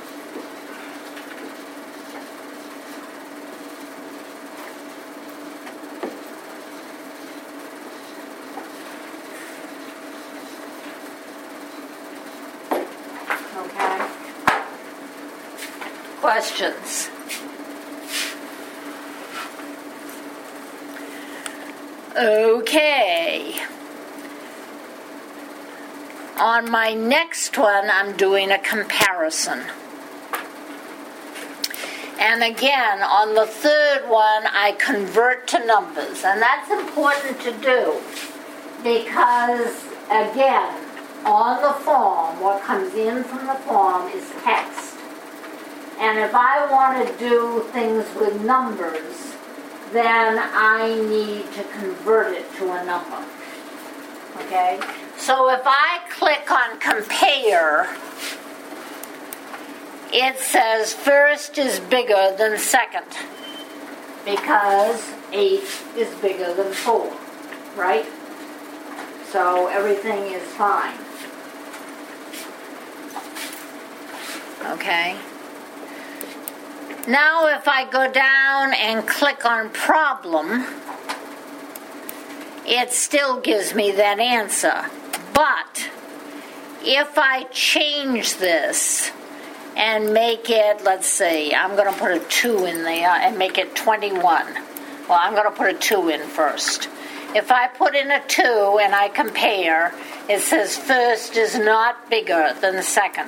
Speaker 1: Okay. Questions? Okay. On my next one, I'm doing a comparison. And again, on the third one, I convert to numbers. And that's important to do because, again, on the form, what comes in from the form is text. And if I want to do things with numbers, then I need to convert it to a number. Okay? So if I click on compare, it says first is bigger than second because 8 is bigger than 4, right? So everything is fine. Okay? Now if I go down and click on problem, it still gives me that answer. But if I change this and make it, let's see, I'm going to put a 2 in there and make it 21. Well, I'm going to put a 2 in first. If I put in a 2 and I compare, it says first is not bigger than second.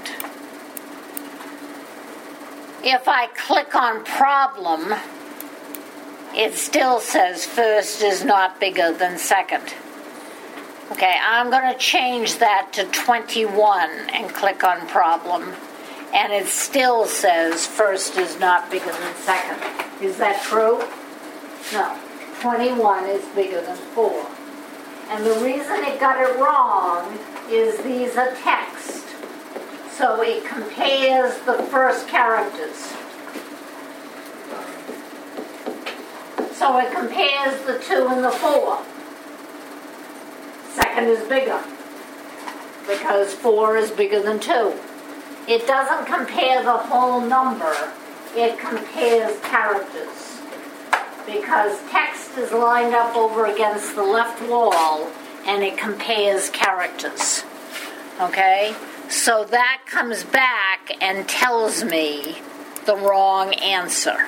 Speaker 1: If I click on problem, it still says first is not bigger than second. Okay, I'm going to change that to 21 and click on problem, and it still says first is not bigger than second. Is that true? No. 21 is bigger than 4. And the reason it got it wrong is these are text. So it compares the first characters. So it compares the 2 and the 4. Second is bigger because 4 is bigger than 2. It doesn't compare the whole number. It compares characters because text is lined up over against the left wall and it compares characters. Okay? So that comes back and tells me the wrong answer.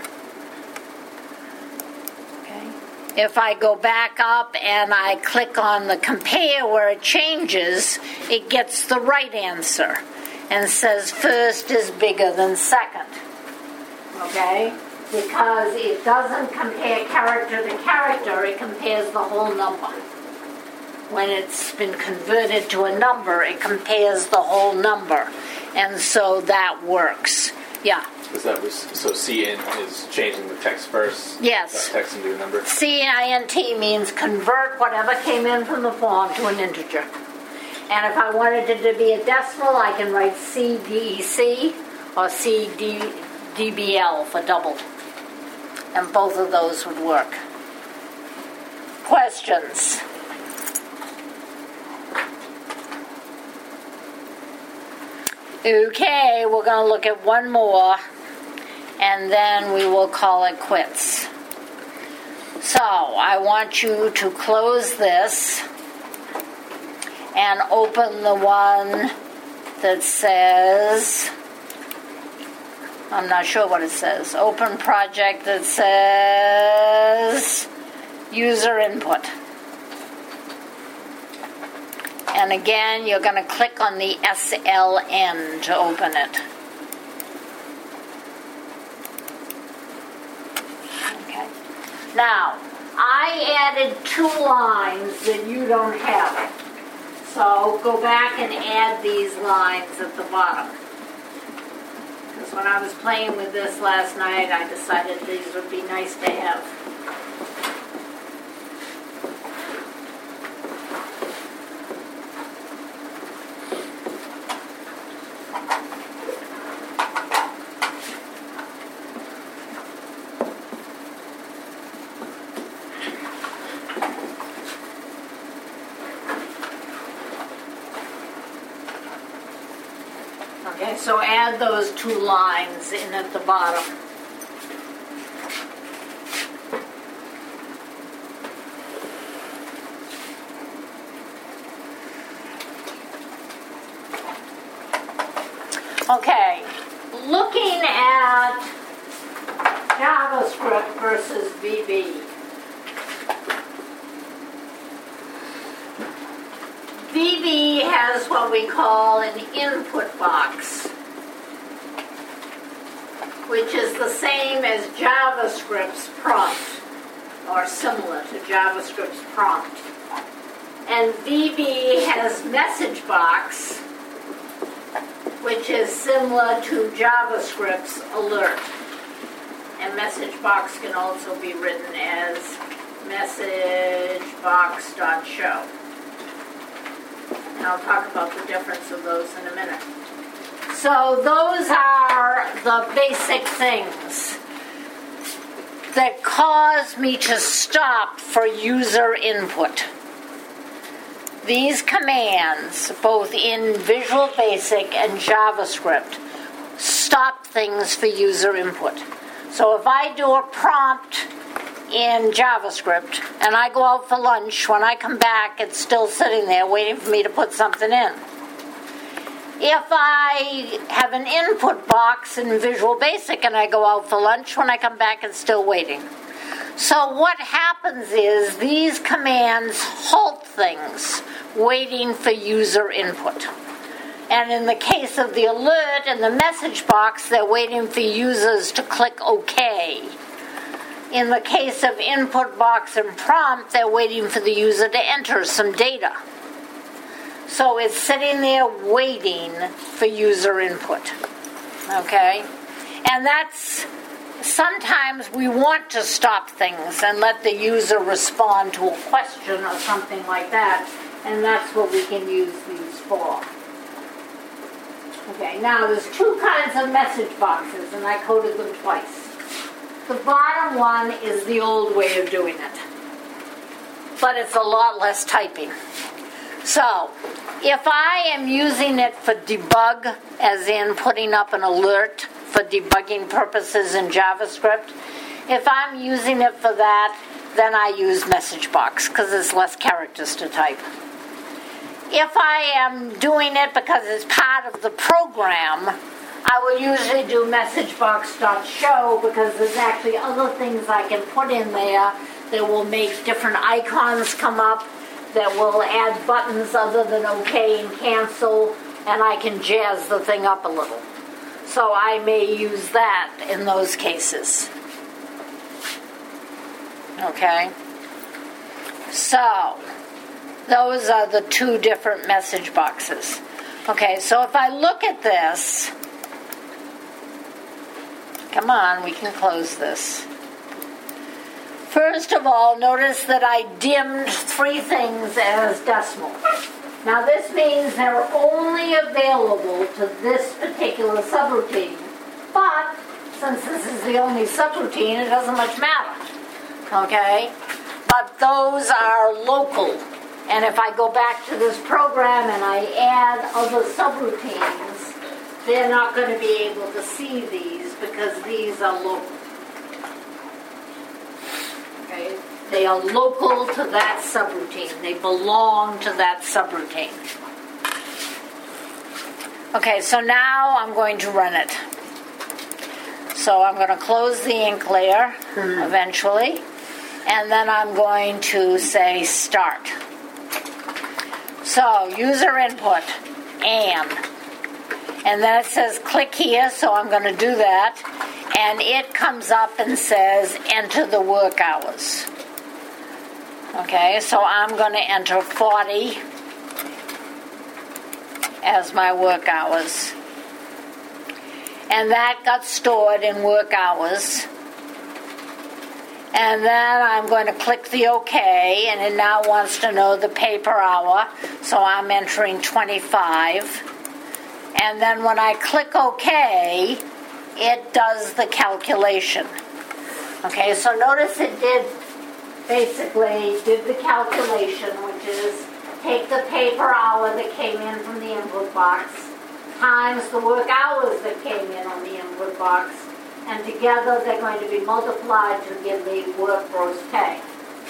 Speaker 1: Okay? If I go back up and I click on the compare where it changes, it gets the right answer and says first is bigger than second. Okay? Because it doesn't compare character to character, it compares the whole number. When it's been converted to a number, it compares the whole number. And so that works. Yeah.
Speaker 2: So CINT is changing the text first?
Speaker 1: Yes.
Speaker 2: That text into a number?
Speaker 1: CINT means convert whatever came in from the form to an integer. And if I wanted it to be a decimal, I can write CDEC or CDBL for doubled. And both of those would work. Questions? Okay, we're going to look at one more, and then we will call it quits. So, I want you to close this and open the one that says, I'm not sure what it says, open project that says user input. And again, you're going to click on the SLN to open it. Okay. Now, I added 2 lines that you don't have. So go back and add these lines at the bottom. because when I was playing with this last night, I decided these would be nice to have. Okay, so add those 2 lines in at the bottom. Okay, looking at JavaScript versus VB. VB has what we call an input box, which is the same as JavaScript's prompt, or similar to JavaScript's prompt. And VB has message box, which is similar to JavaScript's alert. And message box can also be written as messagebox.show. And I'll talk about the difference of those in a minute. So those are the basic things that cause me to stop for user input. These commands, both in Visual Basic and JavaScript, stop things for user input. So if I do a prompt in JavaScript and I go out for lunch, when I come back, it's still sitting there waiting for me to put something in. If I have an input box in Visual Basic and I go out for lunch, when I come back, it's still waiting. So what happens is these commands halt things waiting for user input. And in the case of the alert and the message box, they're waiting for users to click OK. In the case of input box and prompt, they're waiting for the user to enter some data. So it's sitting there waiting for user input. Okay? And that's, sometimes we want to stop things and let the user respond to a question or something like that, and that's what we can use these for. Okay, now there's 2 kinds of message boxes, and I coded them twice. The bottom one is the old way of doing it, but it's a lot less typing. So, if I am using it for debug, as in putting up an alert for debugging purposes in JavaScript, if I'm using it for that, then I use message box because it's less characters to type. If I am doing it because it's part of the program, I will usually do messagebox.show because there's actually other things I can put in there that will make different icons come up, that will add buttons other than OK and cancel, and I can jazz the thing up a little. So I may use that in those cases. Okay? So, those are the 2 different message boxes. Okay, so if I look at this, come on, we can close this. First of all, notice that I dimmed 3 things as decimal. Now this means they're only available to this particular subroutine. But, since this is the only subroutine, it doesn't much matter. Okay? But those are local. And if I go back to this program and I add other subroutines, they're not going to be able to see these because these are local. Okay? They are local to that subroutine. They belong to that subroutine. Okay, so now I'm going to run it. So I'm going to close the ink layer eventually, and then I'm going to say start. So user input, and then it says click here, so I'm going to do that, and it comes up and says enter the work hours. Okay, so I'm going to enter 40 as my work hours. and that got stored in work hours. And then I'm going to click the OK, and it now wants to know the pay per hour, so I'm entering 25. And then when I click OK, it does the calculation. Okay, so notice it did the calculation, which is take the pay per hour that came in from the input box times the work hours that came in on the input box, and together they're going to be multiplied to give me work gross pay.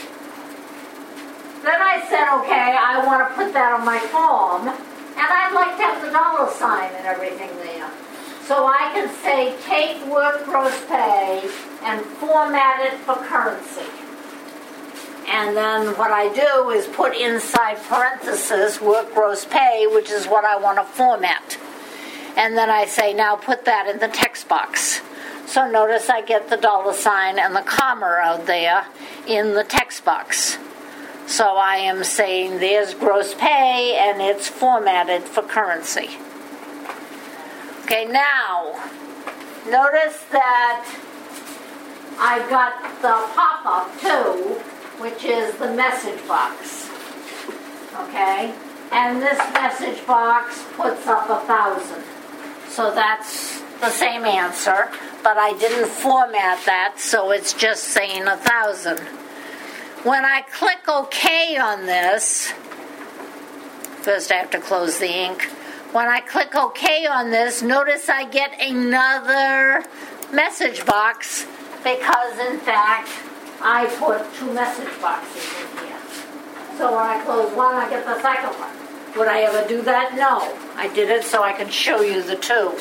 Speaker 1: Then I said, okay, I want to put that on my form, and I'd like to have the dollar sign and everything there. So I can say, take work gross pay and format it for currency. And then what I do is put inside parentheses work gross pay, which is what I want to format. And then I say, now put that in the text box. So notice I get the dollar sign and the comma out there in the text box. So I am saying there's gross pay, and it's formatted for currency. Okay, now, notice that I've got the pop-up too, which is the message box. Okay? And this message box puts up 1,000. So that's the same answer, but I didn't format that, so it's just saying 1,000. When I click OK on this, first I have to close the ink. When I click OK on this, notice I get another message box because, in fact, I put 2 message boxes in here. So when I close one, I get the second one. Would I ever do that? No. I did it so I can show you the 2.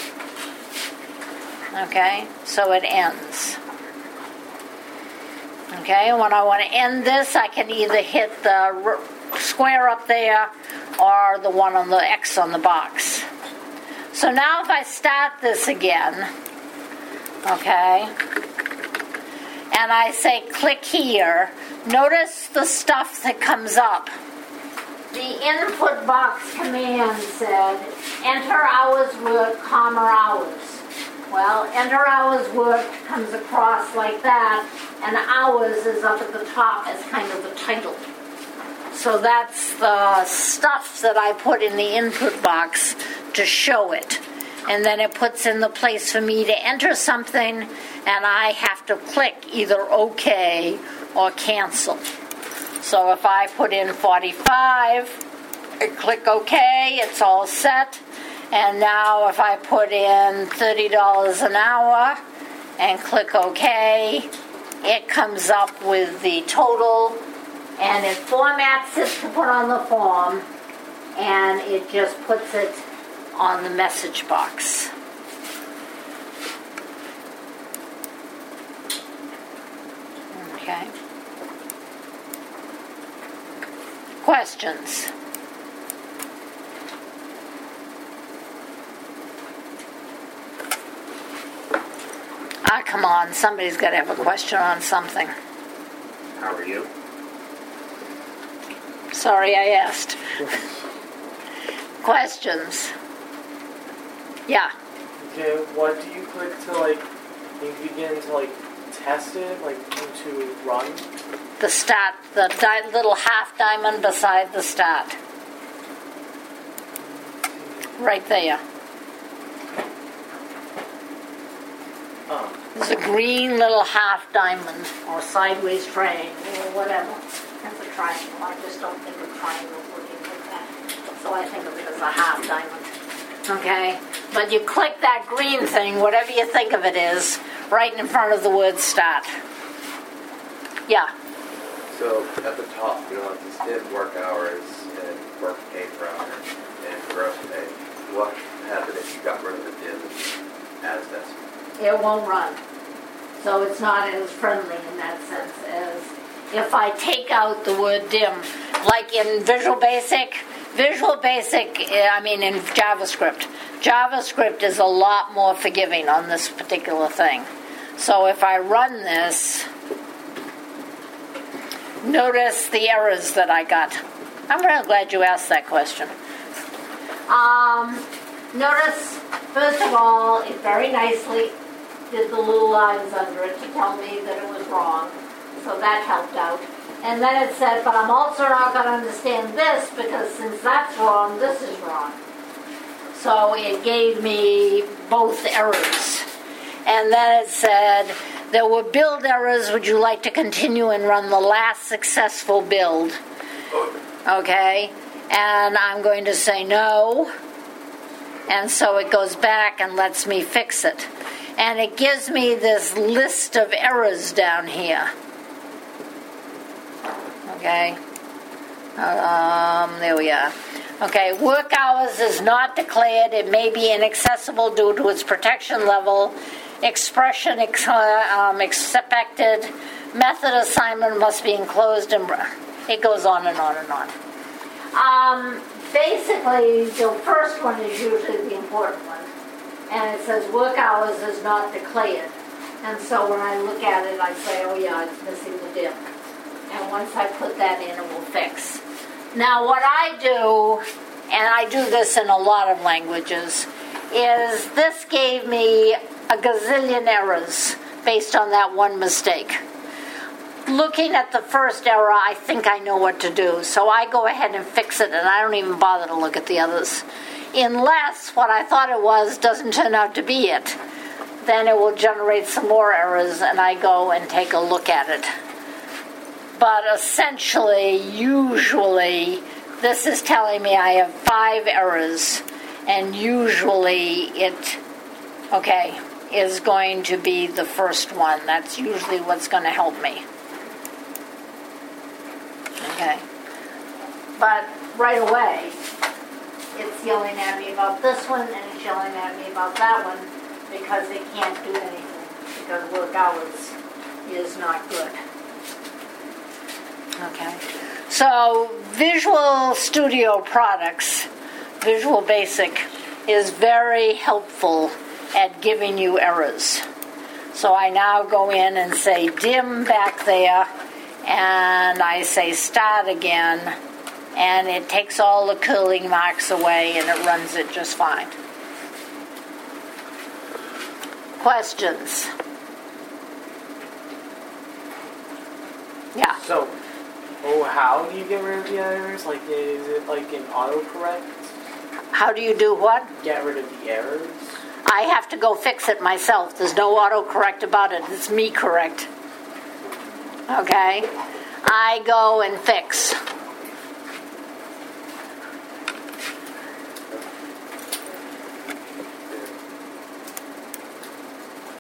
Speaker 1: Okay, so it ends. Okay, when I want to end this, I can either hit the square up there or the one on the X on the box. So now if I start this again, okay, and I say click here, notice the stuff that comes up. The input box command said enter hours worked, comma hours. Well, enter hours worked comes across like that, and hours is up at the top as kind of the title. So that's the stuff that I put in the input box to show it. And then it puts in the place for me to enter something, and I have to click either OK or cancel. So if I put in 45, I click OK, it's all set. And now if I put in $30 an hour and click OK, it comes up with the total, and it formats it to put on the form, and it just puts it on the message box. Okay. Questions? Ah, come on, somebody's got to have a question on something.
Speaker 3: How are you?
Speaker 1: Sorry I asked. Questions? Yeah.
Speaker 5: Okay, what do you click to, like, you begin to, like, test it, like, to run?
Speaker 1: The start, the little half diamond beside the start. Right there.
Speaker 5: Oh.
Speaker 1: There's a green little half diamond or sideways triangle or whatever. That's a triangle. I just don't think of triangle when you put that. So I think of it as a half diamond. Okay? But you click that green thing, whatever you think of it is, right in front of the word start. Yeah.
Speaker 2: So at the top, you know, it's div work hours and work pay per hour and gross pay. What happened if you got rid of the div as this?
Speaker 1: It won't run. So it's not as friendly in that sense as if I take out the word dim. Like in Visual Basic, in JavaScript. JavaScript is a lot more forgiving on this particular thing. So if I run this, notice the errors that I got. I'm really glad you asked that question. Notice First of all, it very nicely did the little lines under it to tell me that it was wrong. So that helped out. And then it said, but I'm also not going to understand this because since that's wrong, this is wrong. So it gave me both errors. And then it said, there were build errors. Would you like to continue and run the last successful build? Okay. And I'm going to say no. And so it goes back and lets me fix it. And it gives me this list of errors down here. Okay. There we are. Okay, work hours is not declared. It may be inaccessible due to its protection level. Expression expected. Method assignment must be enclosed. And it goes on and on and on. Basically, the first one is usually the important one. And it says work hours is not declared. And so when I look at it, I say, oh yeah, it's missing the dim. And once I put that in, it will fix. Now what I do, and I do this in a lot of languages, is this gave me a gazillion errors based on that one mistake. Looking at the first error, I think I know what to do. So I go ahead and fix it, and I don't even bother to look at the others. Unless what I thought it was doesn't turn out to be it. Then it will generate some more errors, and I go and take a look at it. But essentially, usually, this is telling me I have 5 errors, and usually it, is going to be the first one. That's usually what's going to help me. Okay. But right away, it's yelling at me about this one, and it's yelling at me about that one, because it can't do anything, because work hours is not good. Okay, so Visual Studio Products, Visual Basic, is very helpful at giving you errors. So I now go in and say dim back there, and I say start again, and it takes all the curling marks away, and it runs it just fine. Questions? Yeah.
Speaker 5: So, how do you get rid of the errors? Like, is it like an autocorrect?
Speaker 1: How do you do what?
Speaker 5: Get rid of the errors?
Speaker 1: I have to go fix it myself. There's no autocorrect about it. It's me correct. Okay? I go and fix.